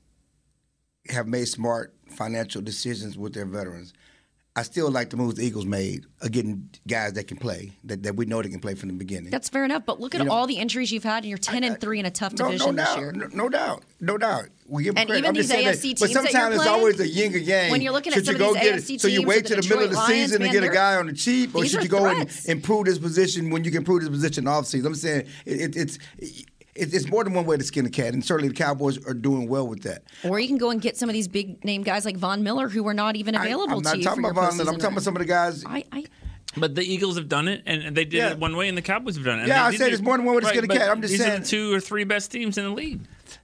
S4: have made smart financial decisions with their veterans. I still like the moves the Eagles made of getting guys that can play, that, that we know they can play from the beginning.
S6: That's fair enough, but look at
S4: You know,
S6: all the injuries you've had, and you're ten and three in a tough
S4: no,
S6: division
S4: no
S6: this
S4: doubt,
S6: year.
S4: no, no doubt, no doubt. We give them
S6: And
S4: credit.
S6: even
S4: I'm just
S6: these
S4: saying
S6: A F C
S4: that, but
S6: teams that you're
S4: sometimes it's
S6: playing,
S4: always a yin or yang.
S6: when you're looking at
S4: should
S6: some
S4: you
S6: of
S4: go
S6: these
S4: get
S6: A F C
S4: it? So you
S6: teams
S4: wait
S6: or
S4: to
S6: the
S4: the middle of the
S6: Detroit Lions,
S4: season
S6: man,
S4: to get a
S6: they're-
S4: guy on the cheap, or
S6: these
S4: should
S6: are
S4: you go and
S6: threats.
S4: improve this position when you can improve this position off season? I'm saying it, it, it's. It, it's more than one way to skin a cat, and certainly the Cowboys are doing well with that.
S6: Or you can go and get some of these big name guys like Von Miller who are not even available
S4: I, I'm not
S6: to you
S4: talking
S6: for
S4: about
S6: your
S4: Von Miller. I'm
S6: postseason
S4: talking
S6: run.
S4: about some of the guys.
S6: I, I,
S5: But the Eagles have done it, and they did
S4: Yeah.
S5: it one way, and the Cowboys have done it. And
S4: Yeah,
S5: they
S4: I
S5: did
S4: said
S5: it-
S4: it's more than one way to
S5: right,
S4: skin a
S5: but
S4: cat. I'm just
S5: these
S4: saying.
S5: are the two or three best teams in the league.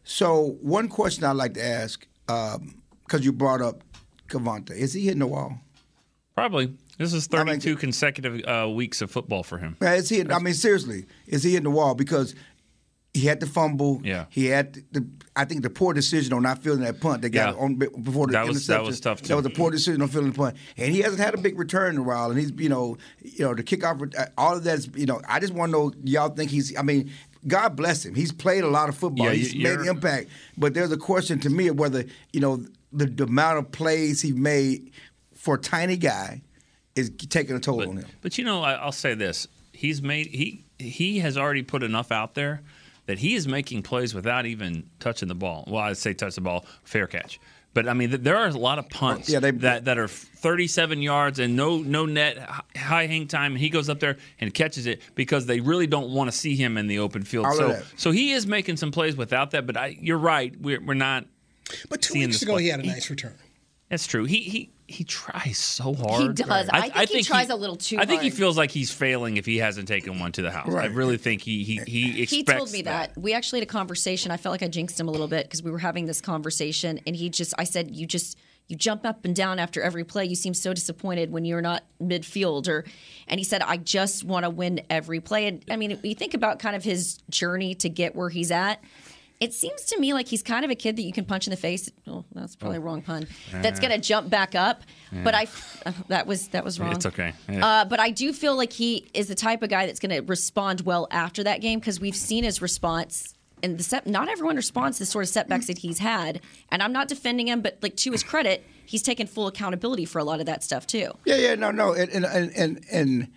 S4: So one question I'd like to ask, because you brought up Cavante, is he hitting the wall?
S5: Probably. This is thirty-two consecutive uh, weeks of football for him.
S4: Yeah, is he? I mean, seriously, is he hitting the wall? Because he had the fumble.
S5: Yeah.
S4: He had the. I think the poor decision on not fielding that punt that got
S5: Yeah.
S4: on before the
S5: That was- that
S4: interception.
S5: was tough, too.
S4: That was a poor decision on fielding the punt, and he hasn't had a big return in a while. And he's, you know, you know, the kickoff, uh, all of that's, you know, I just want to know, y'all think he's? I mean, God bless him. He's played a lot of football.
S5: Yeah,
S4: he's
S5: you-
S4: made
S5: you're-
S4: impact. But there's a question to me of whether, you know, the, the amount of plays he made for a tiny guy is taking a toll on him.
S5: But you know, I, I'll say this: he's made he he has already put enough out there that he is making plays without even touching the ball. Well, I'd say touch the ball, fair catch. But I mean, th- there are a lot of punts
S4: Yeah, they-
S5: that, that are thirty-seven yards and no no net h- high hang time, and he goes up there and catches it because they really don't want to see him in the open field.
S4: All of
S5: So
S4: that.
S5: so he is making some plays without that. But I, you're right, we're we're not.
S3: But two
S5: seeing
S3: weeks
S5: this
S3: ago,
S5: play.
S3: he had a nice return.
S5: That's true. He he he tries so hard.
S6: does. I think he tries a little too
S5: I think he
S6: hard.
S5: feels like he's failing if he hasn't taken one to the house. I
S4: Right.
S5: really think he he he expects
S6: He told me that. We actually had a conversation. I felt like I jinxed him a little bit because we were having this conversation, and he just, I said, you just, you jump up and down after every play. You seem so disappointed when you're not midfield. Or, and he said, I just want to win every play. And I mean, you think about kind of his journey to get where he's at. It seems to me like he's kind of a kid that you can punch in the face. Oh, that's probably a wrong pun. That's going to jump back up. But I, uh, that was that was wrong.
S5: It's okay. Yeah.
S6: Uh, but I do feel like he is the type of guy that's going to respond well after that game because we've seen his response. And the set, not everyone responds to the sort of setbacks that he's had. And I'm not defending him, but like to his credit, he's taken full accountability for a lot of that stuff too.
S4: Yeah, yeah, no, no, and and and and, and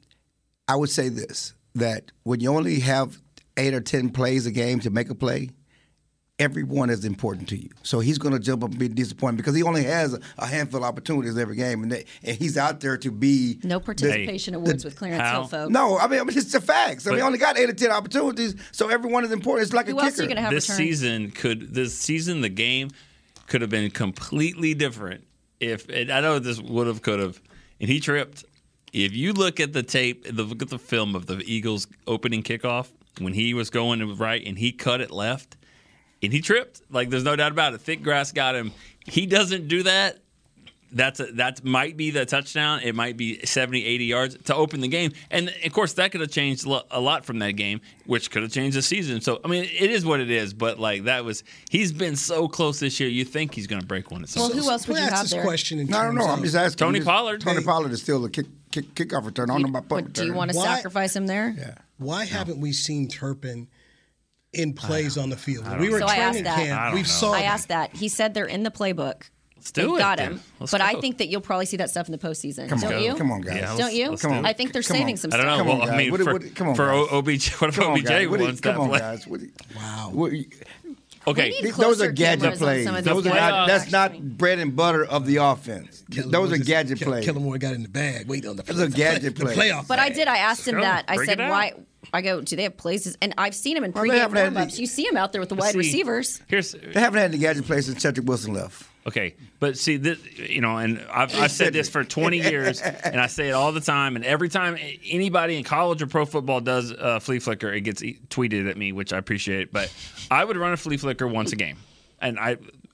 S4: I would say this: that when you only have eight or ten plays a game to make a play, every one is important to you. So he's going to jump up and be disappointed because he only has a, a handful of opportunities every game, and they, and he's out there to be
S6: No participation
S5: Hey,
S6: awards with Clarence
S5: how-
S6: Hill, folks.
S4: No, I mean, I mean it's the facts. I mean,
S5: But-
S4: he only got eight or ten opportunities, so every one is important. It's like
S6: Who
S4: a
S6: else
S4: kicker.
S6: are you going to have
S5: this
S6: return?
S5: season could this season the game could have been completely different if and I know this would have could have and he tripped. If you look at the tape, the, look at the film of the Eagles opening kickoff when he was going to right and he cut it left and he tripped. Like there's no doubt about it. Thick grass got him. He doesn't do that. That's a, that might be the touchdown. It might be seventy, eighty yards to open the game. And, of course, that could have changed lo- a lot from that game, which could have changed the season. So, I mean, it is what it is. But, like, that was – he's been so close this year. You think he's going to break one at some
S6: Well,
S5: point.
S6: who else would
S3: Who
S6: you
S3: asked
S6: have
S3: this
S6: there?
S3: question in
S4: No, I don't
S3: terms
S4: know. I'm
S3: of-
S4: just asking.
S5: Tony
S4: Just-
S5: Pollard.
S4: Tony
S5: Hey.
S4: Pollard is still a kick, kick, kickoff return. I don't know about punt
S6: But do you
S4: return.
S6: want to
S3: Why-
S6: sacrifice him there?
S4: Yeah.
S3: Why haven't we seen Turpin in plays on the field? When we were
S6: So I
S3: training
S6: asked that.
S5: I
S3: camp,
S5: don't
S3: we
S5: know.
S3: saw
S6: I
S3: that.
S6: asked that. He said they're in the playbook.
S5: Let's do
S6: They
S5: it.
S6: got
S5: then.
S6: him.
S5: Let's
S6: But I
S5: go.
S6: think that you'll probably see that stuff in the postseason.
S4: Come on,
S6: Don't you?
S4: come on, guys.
S5: Yeah, let's-
S6: Don't you?
S5: let's do it.
S6: I think they're
S4: Come
S6: saving
S4: on.
S6: some
S5: I don't know.
S6: stuff.
S4: Come on,
S5: Well, I
S4: guys.
S5: mean,
S4: What-
S5: for,
S4: what- come on,
S5: for
S4: guys.
S5: O B J, what if
S4: Come on,
S5: O B J
S4: guys. What do you-
S5: wants that
S4: Come on,
S5: play?
S4: guys. What do you-
S3: Wow.
S4: what do you-
S5: Okay.
S6: We need
S4: Those
S6: closer
S4: are gadget
S6: cameras on
S4: plays.
S6: some of these
S4: Those are
S6: guys.
S4: not, that's
S6: Actually.
S4: not bread and butter of the offense.
S3: Kellen
S4: Those
S3: Moore
S4: are
S3: just-
S4: gadget
S3: Ke-
S4: plays.
S3: Kellen Moore got in the bag, waiting on the
S4: Those are
S3: the
S4: gadget
S3: play- the
S4: plays.
S3: playoff.
S6: But I
S3: bag.
S6: did. I asked him
S5: Go.
S6: that. I
S5: Bring
S6: said,
S5: it out.
S6: why? I go, do they have plays? And I've seen him in
S4: Well, they
S6: pregame
S4: haven't had
S6: warm-ups.
S4: the-
S6: You see him out there with the wide
S5: See,
S6: receivers.
S5: Here's
S4: They haven't had the gadget plays since Cedric Wilson left.
S5: Okay, but see, this, you know, and I've, I've said this for twenty years, and I say it all the time. And every time anybody in college or pro football does a flea flicker, it gets e- tweeted at me, which I appreciate. But I would run a flea flicker once a game, and I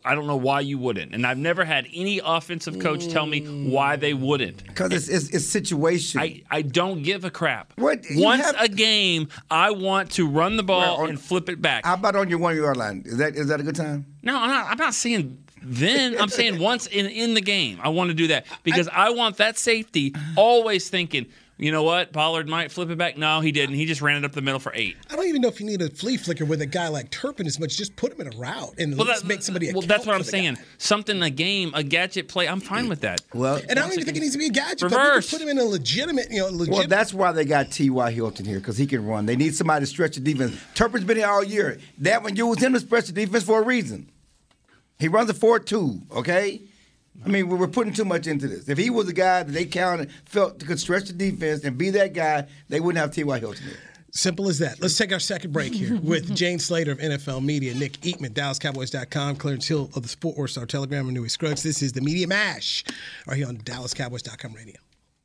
S5: I don't know why you wouldn't. And I've never had any offensive coach tell me why they wouldn't.
S4: Because it's, it's it's situation.
S5: I, I don't give a crap.
S4: What,
S5: Once
S4: have,
S5: a game, I want to run the ball well, on, and flip it back.
S4: How about on your one-yard line? Is that is that a good time?
S5: No, I'm not, I'm not saying then. I'm saying once in, in the game, I want to do that. Because I, I want that safety always thinking, you know what? Pollard might flip it back. No, he didn't. He just ran it up the middle for eight.
S3: I don't even know if you need a flea flicker with a guy like Turpin as much. Just put him in a route and
S5: well,
S3: let's
S5: that,
S3: make somebody.
S5: Well, that's what I'm saying. Guy. Something a game, a gadget play. I'm fine with that.
S4: Well,
S3: and I don't even think it needs to be a gadget.
S5: Reverse.
S3: Put him in a legitimate, you know, legitimate.
S4: Well, that's why they got T Y. Hilton here because he can run. They need somebody to stretch the defense. Turpin's been here all year. That one used him to stretch the defense for a reason. He runs a four two. Okay. I mean, we're putting too much into this. If he was a guy that they counted, felt could stretch the defense and be that guy, they wouldn't have T Y. Hilton here.
S3: Simple as that. Let's take our second break here with Jane Slater of N F L Media, Nick Eatman, Dallas Cowboys dot com, Clarence Hill of the Sport Star Telegram, and Newy Scruggs. This is the Media Mash right here on Dallas Cowboys dot com radio.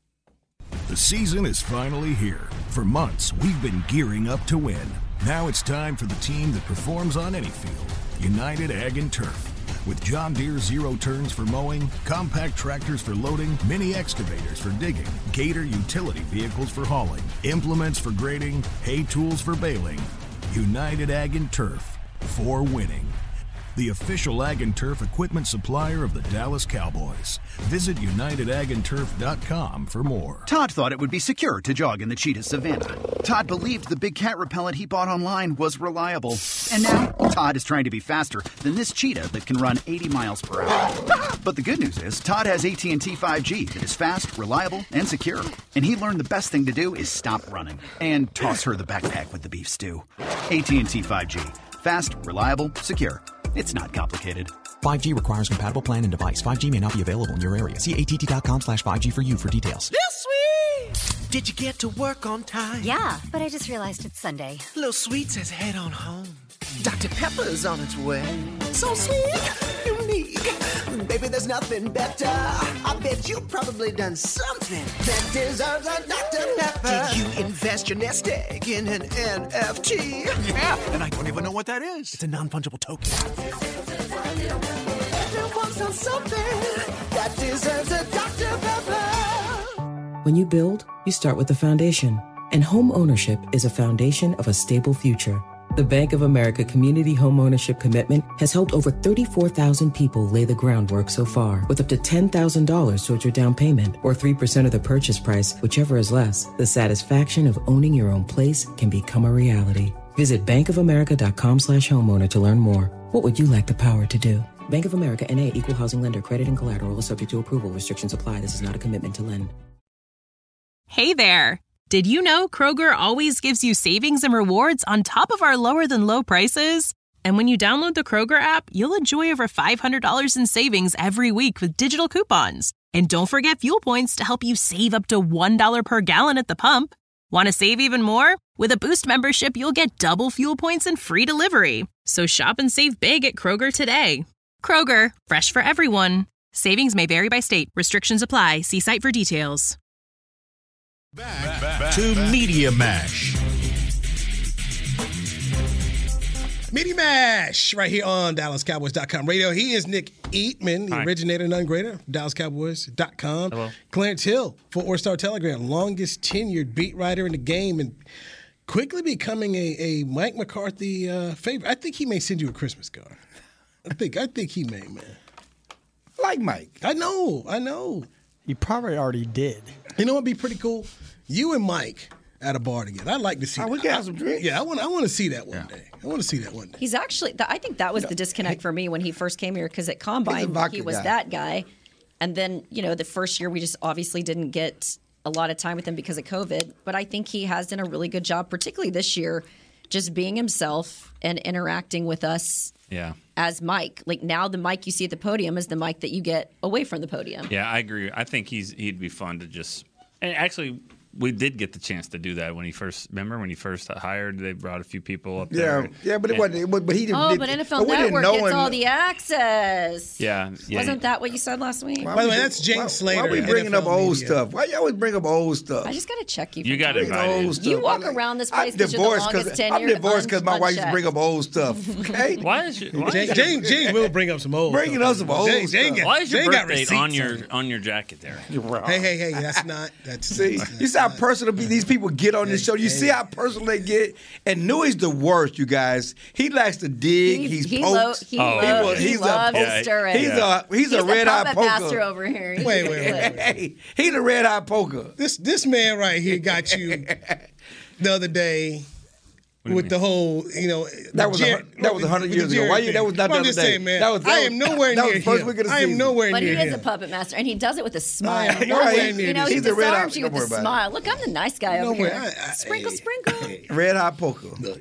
S11: The season is finally here. For months, we've been gearing up to win. Now it's time for the team that performs on any field, United Ag and Turf. With John Deere Zero Turns for mowing, compact tractors for loading, mini excavators for digging, Gator utility vehicles for hauling, implements for grading, hay tools for baling. United Ag and Turf, for winning. The official Ag and Turf equipment supplier of the Dallas Cowboys. Visit United Ag and Turf dot com for more.
S7: Todd thought it would be secure to jog in the cheetah savanna. Todd believed the big cat repellent he bought online was reliable. And now, Todd is trying to be faster than this cheetah that can run eighty miles per hour. But the good news is, Todd has A T and T five G that is fast, reliable, and secure. And he learned the best thing to do is stop running and toss her the backpack with the beef stew. A T and T five G. Fast, reliable, secure. It's not complicated.
S8: five G requires compatible plan and device. five G may not be available in your area. See A T T dot com slash five G for you for details.
S14: Little Sweet! Did you get to work on time?
S15: Yeah, but I just realized it's Sunday.
S14: Little Sweet says head on home. Doctor Pepper's on its way. So sweet, unique. Baby, there's nothing better. I bet you've probably done something that deserves a Doctor Pepper. Did you invest your nest egg in an N F T?
S16: Yeah, and I don't even know what that is.
S14: It's a non-fungible token. Everyone's done something that deserves a Doctor Pepper.
S10: When you build, you start with the foundation. And home ownership is a foundation of a stable future. The Bank of America Community Home Ownership Commitment has helped over thirty-four thousand people lay the groundwork so far, with up to ten thousand dollars towards your down payment or three percent of the purchase price, whichever is less. The satisfaction of owning your own place can become a reality. Visit bankofamerica.com slash homeowner to learn more. What would you like the power to do? Bank of America N A Equal Housing Lender. Credit and collateral is subject to approval. Restrictions apply. This is not a commitment to lend.
S17: Hey there. Did you know Kroger always gives you savings and rewards on top of our lower-than-low prices? And when you download the Kroger app, you'll enjoy over five hundred dollars in savings every week with digital coupons. And don't forget fuel points to help you save up to one dollar per gallon at the pump. Want to save even more? With a Boost membership, you'll get double fuel points and free delivery. So shop and save big at Kroger today. Kroger, fresh for everyone. Savings may vary by state. Restrictions apply. See site for details.
S1: Back, back, back to back. Media Mash.
S3: Media Mash right here on Dallas Cowboys dot com radio. He is Nick Eatman, the
S5: Hi. originator
S3: and ungrader of Dallas Cowboys dot com.
S5: Hello.
S3: Clarence Hill, Fort Star Telegram, longest tenured beat writer in the game and quickly becoming a, a Mike McCarthy uh, favorite. I think he may send you a Christmas card. I think I think he may, man.
S4: Like Mike.
S3: I know, I know.
S18: You probably already did.
S3: You know what would be pretty cool? You and Mike at a bar together. I'd like to see
S4: oh,
S3: that.
S4: we can have some drinks.
S3: Yeah, I want I want to see that one
S5: Yeah.
S3: day. I want to see that one day.
S6: He's actually, I think that was the disconnect for me when he first came here because at Combine, he was
S4: guy.
S6: that guy. And then, you know, the first year we just obviously didn't get a lot of time with him because of COVID. But I think he has done a really good job, particularly this year, just being himself and interacting with us
S5: Yeah.
S6: as Mike. Like now the Mike you see at the podium is the Mike that you get away from the podium.
S5: Yeah, I agree. I think he's he'd be fun to just and actually we did get the chance to do that when he first. Remember when he first hired? They brought a few people up
S4: Yeah,
S5: there.
S4: yeah, but it
S5: And-
S4: wasn't. It, was- but he didn't.
S6: Oh,
S4: it-
S6: but N F L
S4: but we didn't
S6: Network
S4: know
S6: gets
S4: him.
S6: all the access.
S5: Yeah, yeah.
S6: Wasn't that what you said last week?
S3: By the way, that's James
S4: why,
S3: Slater.
S4: Why are we
S3: N
S4: bringing
S3: F
S4: up
S3: L
S4: old
S3: media.
S4: stuff? Why you always bring up old stuff?
S6: I just got to check you.
S5: You
S6: from
S5: got
S6: time to time.
S5: invited.
S4: Old stuff.
S6: You walk
S4: I like-
S6: around this
S4: I'm
S6: place because you're the
S4: divorced
S6: longest
S4: I'm
S6: tenured.
S4: divorced because my wife used to
S6: unchecked.
S4: bring up old stuff. Okay.
S5: Why is your, why
S3: James,
S5: is your,
S3: James, James will bring up some old
S4: Bringing
S3: stuff.
S4: up some old
S3: James, James
S4: stuff.
S3: got-
S5: why is your
S3: James got
S5: birth date
S3: receipts
S5: on your
S3: on it.
S5: on your jacket there?
S3: Hey, hey, hey, that's not. That's
S4: See,
S3: that's
S4: you see how personal these people get on this show. You see how personal they get, and Newey's the worst. You guys, he likes to dig.
S6: He,
S4: he's
S6: he,
S4: poked.
S6: lo- he,
S5: Oh,
S6: lo-
S5: yeah.
S4: will-
S6: he
S4: he's a
S6: loves
S4: poke-
S6: to stir it.
S4: He's a he's, a
S6: the
S4: red eye
S6: puppet
S4: poker.
S6: master over here. He's
S3: Wait, wait, wait, wait.
S4: Hey, he's a red eye poker.
S3: This this man right here got you the other day
S5: do you
S3: with
S5: mean?
S3: the whole, you know,
S4: That was a,
S3: Jer-
S4: hun- that was a hundred
S3: with
S4: years
S3: the
S4: ago.
S3: Jerry
S4: Why you?
S3: thing.
S4: That was not
S3: Well,
S4: the
S3: I'm
S4: other
S3: just
S4: day.
S3: saying, man.
S4: That was, that
S3: I
S4: was-
S3: am nowhere
S4: that
S3: near
S4: was the first
S3: him.
S4: week of the
S3: I am
S4: season.
S3: nowhere
S6: But he
S3: near
S6: is a
S3: him.
S6: puppet master, and he does it with a smile.
S3: Yeah, you're
S6: That's
S3: right.
S6: it. You know,
S3: He's
S6: he
S4: a red eye-
S6: disarms you with
S4: don't
S6: a
S4: worry about it.
S6: smile. Look, I'm the nice guy over
S3: Don't worry,
S6: here.
S3: I- I-
S6: sprinkle,
S3: hey,
S6: sprinkle.
S4: Red eye poker.
S3: Look,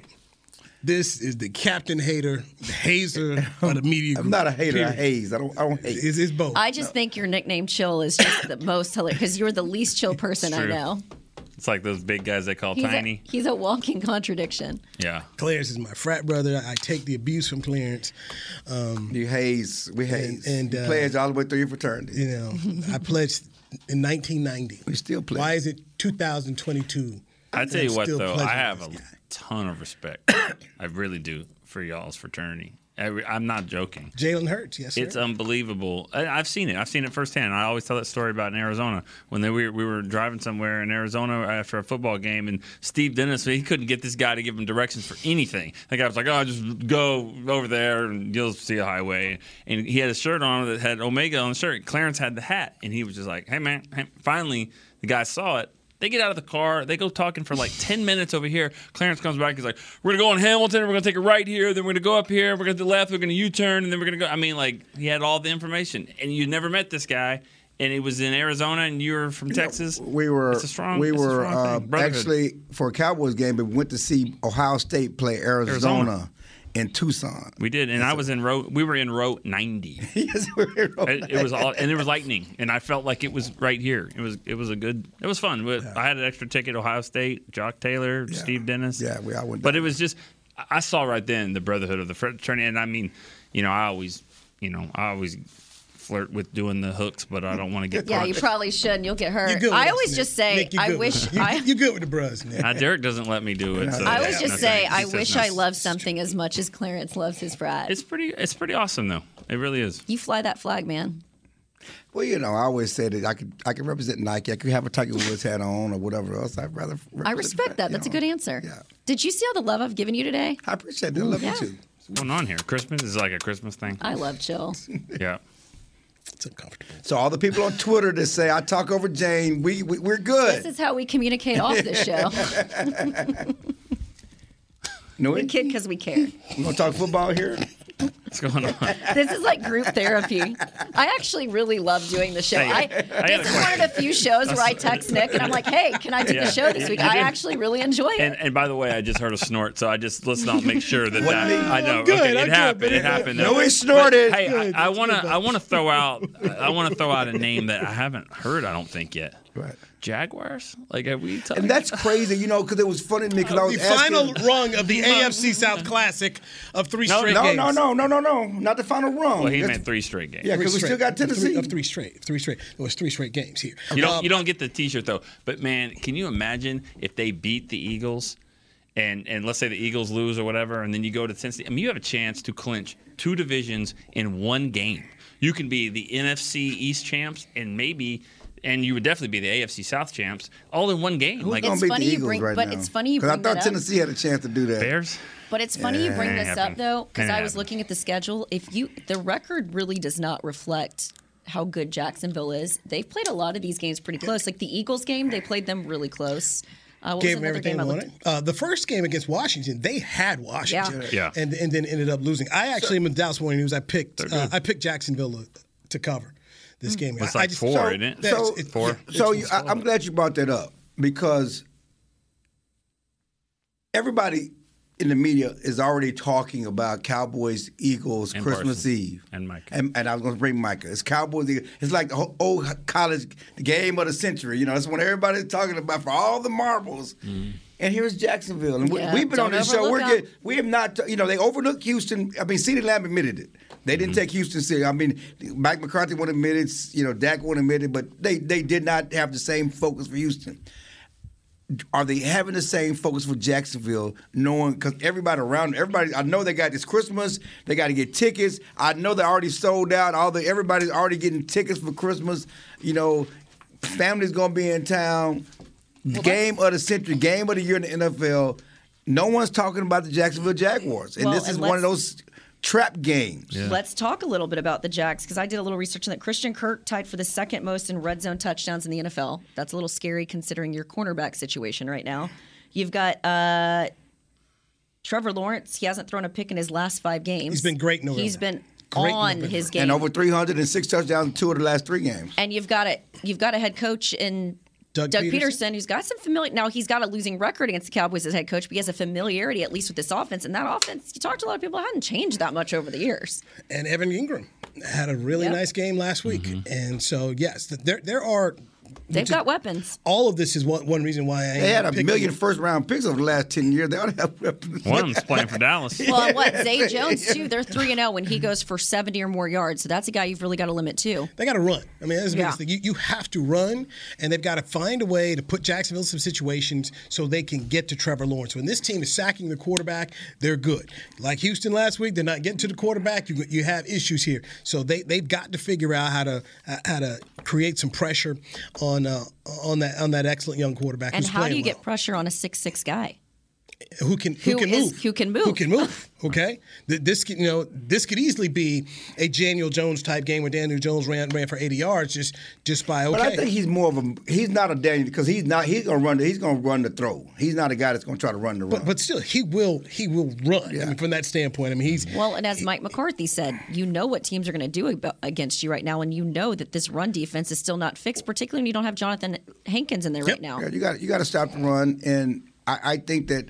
S3: this is the Captain Hater, the Hazer of the media group.
S4: I'm not a hater. I
S3: period.
S4: haze. I don't. I don't hate.
S3: It's, it's both.
S6: I just think your nickname Chill is just the most hilarious because you're the least chill person I
S5: true.
S6: know.
S5: It's like those big guys they call
S6: He's
S5: tiny.
S6: a, he's a walking contradiction.
S5: Yeah.
S3: Clarence is my frat brother. I take the abuse from Clarence. Um,
S4: You haze. We haze.
S3: and,
S4: you
S3: uh,
S4: pledge all the way through your fraternity.
S3: you know, I pledged in nineteen ninety.
S4: We still pledge.
S3: Why is it two thousand twenty-two?
S5: I tell you
S3: I'm
S5: what,
S3: still
S5: though, I
S3: pledging
S5: have
S3: this
S5: a
S3: guy.
S5: ton of respect. I really do for y'all's fraternity. Every, I'm not joking.
S3: Jalen Hurts, yes, sir.
S5: It's unbelievable. I, I've seen it. I've seen it firsthand. I always tell that story about in Arizona when they, we, we were driving somewhere in Arizona after a football game, and Steve Dennis, he couldn't get this guy to give him directions for anything. The guy was like, "Oh, just go over there and you'll see a highway." And he had a shirt on that had Omega on the shirt. Clarence had the hat, and he was just like, "Hey, man!" Hey. Finally, the guy saw it. They get out of the car. They go talking for like ten minutes over here. Clarence comes back. He's like, we're going to go on Hamilton. We're going to take a right here. Then we're going to go up here. We're going to the left. We're going to U-turn. And then we're going to go. I mean, like, he had all the information. And you never met this guy. And it was in Arizona, and you were from Texas.
S4: We were.
S5: It's a strong,
S4: we
S5: it's a
S4: were
S5: strong
S4: uh,
S5: thing. Brotherhood.
S4: actually for a Cowboys game, but we went to see Ohio State play Arizona,
S5: Arizona.
S4: in Tucson.
S5: We did. And I was in row, we were in row ninety.
S4: Yes, we were in row
S5: It, it was all, and it was lightning, and I felt like it was right here. It was, it was a good, it was fun. But I had an extra ticket. Ohio State, Jock Taylor,
S4: Yeah.
S5: Steve Dennis.
S4: Yeah, we all went.
S5: But
S4: down.
S5: it was just, I saw right then the brotherhood of the fraternity, and I mean, you know, I always, you know, I always flirt with doing the hooks, but I don't want to get.
S6: Yeah,
S5: punched.
S6: you probably should. You'll get hurt.
S3: You good with
S6: I
S3: us,
S6: always
S3: Nick.
S6: just say,
S3: Nick, you
S6: I
S3: good with
S6: wish
S3: us. You,
S6: I.
S3: you good with the bros, man.
S5: Uh, Derek doesn't let me do it. So
S6: I always just
S5: no
S6: say,
S5: thanks.
S6: I
S5: He says
S6: wish
S5: no.
S6: I loved something as much as Clarence loves his frat.
S5: It's pretty. It's pretty awesome, though. It really is.
S6: You fly that flag, man.
S4: Well, you know, I always said that I could I could represent Nike. I could have a Tiger Woods hat on or whatever else. I'd rather.
S6: I respect that. That's a good answer. Did you see all the love I've given you today?
S4: I appreciate that. I love
S6: Yeah.
S4: you too.
S5: What's going on here? Christmas is like a Christmas thing.
S6: I love chill.
S5: Yeah.
S3: It's uncomfortable.
S4: So all the people on Twitter that say I talk over Jane, we, we we're good.
S6: This is how we communicate off this show.
S4: No,
S6: we kid because we care.
S4: You want to talk football here?
S5: What's going on?
S6: This is like group therapy. I actually really love doing the show.
S5: Hey,
S6: I,
S5: I got a
S6: this is one of the few shows where I text Nick and I'm like, hey, can I do
S5: Yeah.
S6: the show this week?
S5: You
S6: I
S5: did.
S6: actually really enjoy it.
S5: And, and by the way, I just heard a snort, so I just let's not make sure that
S4: Wasn't
S5: that
S4: me.
S5: I know.
S3: I'm good,
S5: Okay,
S3: I'm
S5: it
S3: good,
S5: happened.
S3: but
S5: It
S3: it-
S5: happened.
S4: No,
S5: though.
S4: he snorted.
S5: But, hey,
S3: Good,
S5: I, I
S3: that's
S5: want to
S3: good,
S5: I want to throw out I want to throw out a name that I haven't heard. I don't think yet.
S4: Right.
S5: Jaguars? Like have we? Talked?
S4: And that's crazy, you know, because it was funny to me because I was
S3: The
S4: asking.
S3: final rung of the A F C South Classic of three
S5: No,
S3: straight
S4: no,
S3: games.
S4: no, no, no, no, no, not the final rung.
S5: Well, he
S4: That's-
S5: meant three straight games.
S4: Yeah,
S3: Three
S4: because we still
S3: straight.
S4: got
S3: Of three-
S4: Tennessee.
S3: Of three straight. Three straight. It was three straight games here.
S5: You don't
S3: Um,
S5: you don't get the T-shirt though. But man, can you imagine if they beat the Eagles, and and let's say the Eagles lose or whatever, and then you go to Tennessee? I mean, you have a chance to clinch two divisions in one game. You can be the N F C East champs, and maybe, and you would definitely be the A F C South champs, all in one game.
S4: Who's
S5: Like
S4: gonna
S6: It's
S4: beat
S6: funny
S4: the
S6: you
S4: Eagles
S6: bring-
S4: right
S6: but
S4: now?
S6: it's funny you
S4: 'Cause
S6: bring
S4: I
S6: that
S4: thought
S6: up.
S4: Tennessee had a chance to do that.
S5: Bears.
S6: But it's funny you bring
S5: Yeah,
S6: this
S5: it
S6: up
S5: happened.
S6: though, because
S5: It
S6: I was
S5: happened.
S6: looking at the schedule. If you, the record really does not reflect how good Jacksonville is. They've played a lot of these games pretty close. Like the Eagles game, they played them really close. Uh, what
S3: Gave
S6: was
S3: them
S6: another
S3: everything
S6: game I
S3: they
S6: looked
S3: wanted. Uh, the first game against Washington, they had Washington,
S5: Yeah. Yeah.
S3: and and then ended up losing. I actually am in Dallas Morning News. I picked uh, I picked Jacksonville to, to cover this game.
S5: It's
S3: I,
S5: like
S3: I just,
S5: four,
S3: so,
S5: isn't it?
S3: that's-
S4: So,
S3: it-
S5: Four.
S3: yeah,
S4: So
S3: it's
S4: you, I, I'm glad you brought that up because everybody in the media is already talking about Cowboys, Eagles,
S5: And
S4: Christmas
S5: Parsons.
S4: Eve.
S5: And Micah.
S4: And, and I was going to bring Micah. It's Cowboys, Eagles. It's like the whole old college the game of the century. You know, that's what everybody's talking about for all the marbles.
S5: Mm-hmm.
S4: And here's Jacksonville. And we,
S6: Yeah,
S4: we've been on
S6: don't
S4: this show. We're
S6: overlook
S4: good. We have not, you know, they overlooked Houston. I mean, CeeDee Lamb admitted it. They didn't
S5: Mm-hmm.
S4: take Houston serious. I mean, Mike McCarthy won't admit it. You know, Dak won't admit it. But they, they did not have the same focus for Houston. Are they having the same focus for Jacksonville, knowing because everybody around, everybody, I know they got this Christmas, they got to get tickets. I know they're already sold out. All the everybody's already getting tickets for Christmas. You know, family's gonna be in town.
S6: Well,
S4: game of the century, game of the year in the N F L. No one's talking about the Jacksonville Jaguars, and
S6: Well,
S4: this is
S6: and
S4: one of
S6: let's-
S4: those trap games.
S6: Let's talk a little bit about the Jags because I did a little research on that. Christian Kirk tied for the second most in red zone touchdowns in the N F L. That's a little scary considering your cornerback situation right now. You've got uh, Trevor Lawrence. He hasn't thrown a pick in his last five games.
S3: He's been great in November.
S6: He's been
S3: Great in
S6: on
S3: November.
S6: his game.
S4: And over three hundred six touchdowns in two of the last three games.
S6: And you've got a you've got a head coach in
S3: Doug
S6: Doug,
S3: Peterson?
S6: Peterson. who's got some familiar. Now he's got a losing record against the Cowboys as head coach, but he has a familiarity at least with this offense. And that offense, you talked to a lot of people, it hadn't changed that much over the years.
S3: And Evan Ingram had a really
S6: Yep.
S3: nice game last week. And so, yes, there there are.
S6: They've
S3: which
S6: got
S3: is-
S6: weapons.
S3: All of this is one, one reason why I
S4: They had a
S3: picking-
S4: million first round picks over the last ten years. They ought to have weapons.
S5: One of them's playing for Dallas.
S6: Well, and what Zay Jones too? They're three and zero when he goes for seventy or more yards. So that's a guy you've really got to limit too.
S3: They got to run. I mean, that's the biggest
S6: Yeah.
S3: thing. You, you have to run, and they've got to find a way to put Jacksonville in some situations so they can get to Trevor Lawrence. When this team is sacking the quarterback, they're good. Like Houston last week, they're not getting to the quarterback. You you have issues here. So they they've got to figure out how to how to create some pressure on uh, on that on that excellent young quarterback.
S6: And
S3: who's
S6: how do
S3: playing
S6: you
S3: well.
S6: get pressure on a six six guy?
S3: Who can who,
S6: Who
S3: can
S6: is-
S3: move?
S6: who can move?
S3: Who can move? Okay, Th- this could, you know this could easily be a Daniel Jones type game where Daniel Jones ran ran for eighty yards just just by okay.
S4: But I think he's more of a he's not a Daniel because he's not he's gonna run the, he's gonna run the throw. He's not a guy that's gonna try to run the run.
S3: But but still, he will he will run. I mean, from that standpoint, I mean, he's
S6: Well, and as Mike McCarthy said, you know what teams are going to do abo- against you right now, and you know that this run defense is still not fixed, particularly when you don't have Jonathan Hankins in there right now.
S4: Yeah, you got you got to stop the run, and I, I think that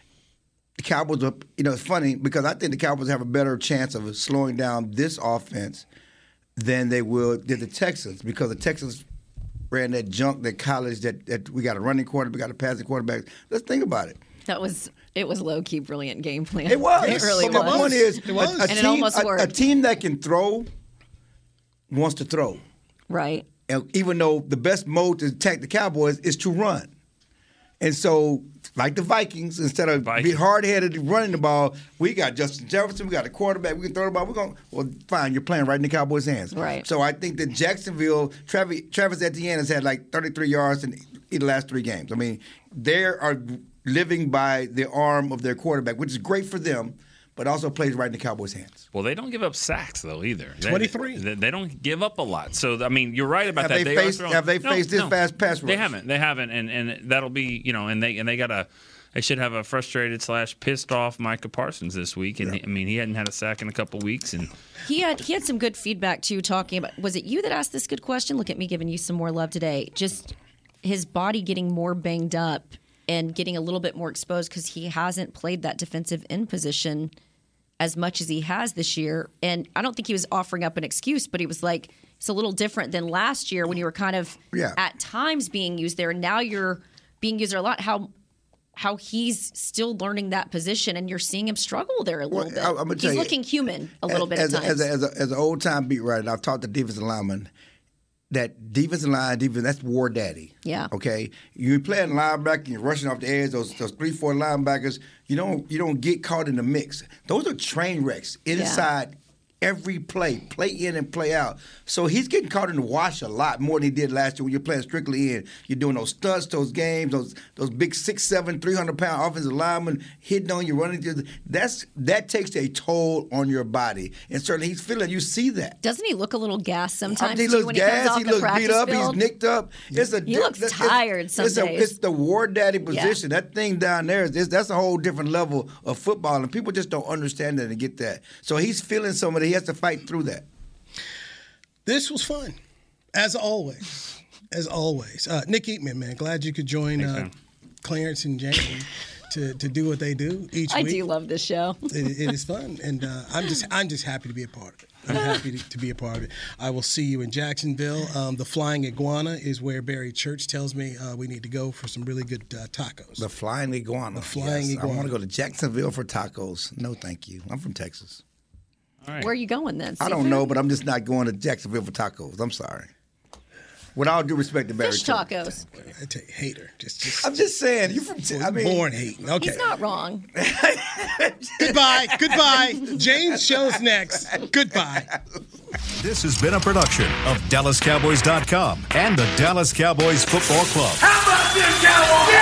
S4: the Cowboys are. You know, it's funny because I think the Cowboys have a better chance of slowing down this offense than they will did the Texans because the Texans ran that junk, that college that, that we got a running quarterback, we got a passing quarterback. Let's think about it.
S6: That was it was low key brilliant game plan.
S4: It was.
S6: It really
S4: but
S6: was.
S4: my point is,
S3: It was.
S4: A, a
S6: And it
S4: team,
S6: almost
S4: a,
S6: worked.
S4: a team that can throw wants to throw.
S6: Right.
S4: And even though the best mode to attack the Cowboys is to run. And so, like the Vikings, instead of be hard-headed running the ball, we got Justin Jefferson, we got a quarterback, we can throw the ball. We're going, well, fine, you're playing right in the Cowboys' hands.
S6: Right.
S4: So I think that Jacksonville, Travis, Travis Etienne has had like thirty-three yards in, in the last three games. I mean, they are living by the arm of their quarterback, which is great for them, but also plays right in the Cowboys' hands.
S5: Well, they don't give up sacks though either. They-
S3: twenty-three.
S5: They, they don't give up a lot. So I mean, you're right about
S4: Have
S5: that.
S4: they
S5: are
S4: faced-
S5: throwing-
S4: have they
S5: No,
S4: faced this
S5: no.
S4: fast pass rush?
S5: They haven't. They haven't, and and that'll be you know, and they and they got a. They should have a frustrated slash pissed off Micah Parsons this week, and he, I mean he hadn't had a sack in a couple weeks, and
S6: He had he had some good feedback too, talking about. Was it you that asked this good question? Look at me giving you some more love today. Just his body getting more banged up and getting a little bit more exposed because he hasn't played that defensive end position as much as he has this year. And I don't think he was offering up an excuse, but he was like, it's a little different than last year when you were kind of
S4: Yeah.
S6: at times being used there. And now you're being used there a lot. How how he's still learning that position, and you're seeing him struggle there a little
S4: Well, I- I'm gonna
S6: bit.
S4: tell
S6: He's
S4: you,
S6: looking human a little bit
S4: as,
S6: at
S4: a,
S6: times.
S4: as, a, as, a, as an old time beat writer, I've talked to defensive linemen. That defensive line, defense, that's war daddy.
S6: Yeah.
S4: Okay. You playing linebacker, you're rushing off the edge. Those those three, four linebackers. You don't you don't get caught in the mix. Those are train wrecks inside every play, play in and play out. So he's getting caught in the wash a lot more than he did last year when you're playing strictly in. You're doing those stunts, those games, those those big six, seven, three hundred pound offensive linemen hitting on you, running. To, that's that takes a toll on your body, and certainly he's feeling. You see that.
S6: Doesn't he look a little gassed sometimes
S4: He
S6: too,
S4: looks
S6: when he comes
S4: gassed.
S6: off
S4: He
S6: the
S4: looks
S6: practice
S4: beat up.
S6: field?
S4: He's nicked up. It's a.
S6: He looks
S4: it's-
S6: tired some
S4: it's, a,
S6: days.
S4: it's the war daddy position. That thing down there is that's a whole different level of football, and people just don't understand that and get that. So he's feeling some of it. He has to fight through that.
S3: This was fun, as always. As always. Uh, Nick Eatman, man, glad you could join uh, Clarence and Jamie to, to do what they do each
S6: I
S3: week.
S6: do love this show.
S3: it, it is fun, and uh, I'm just I'm just happy to be a part of it. I'm happy to, to be a part of it. I will see you in Jacksonville. Um, the Flying Iguana is where Barry Church tells me uh, we need to go for some really good uh, tacos.
S4: The Flying Iguana.
S3: The Flying
S4: yes.
S3: Iguana.
S4: I want to go to Jacksonville for tacos. No, thank you. I'm from Texas.
S5: All right.
S6: Where are you going then?
S4: I don't
S6: Seafood?
S4: know, but I'm just not going to Jacksonville for tacos. I'm sorry. With all due respect to Barry
S6: Fish
S4: Church.
S6: tacos.
S3: I tell you, hater. Just, just,
S4: I'm just saying. You're from. Te- I mean,
S3: born hating. Okay.
S6: He's not wrong.
S3: Goodbye. Goodbye. James show's next. Goodbye.
S1: This has been a production of Dallas Cowboys dot com and the Dallas Cowboys Football Club.
S2: How about this, Cowboys?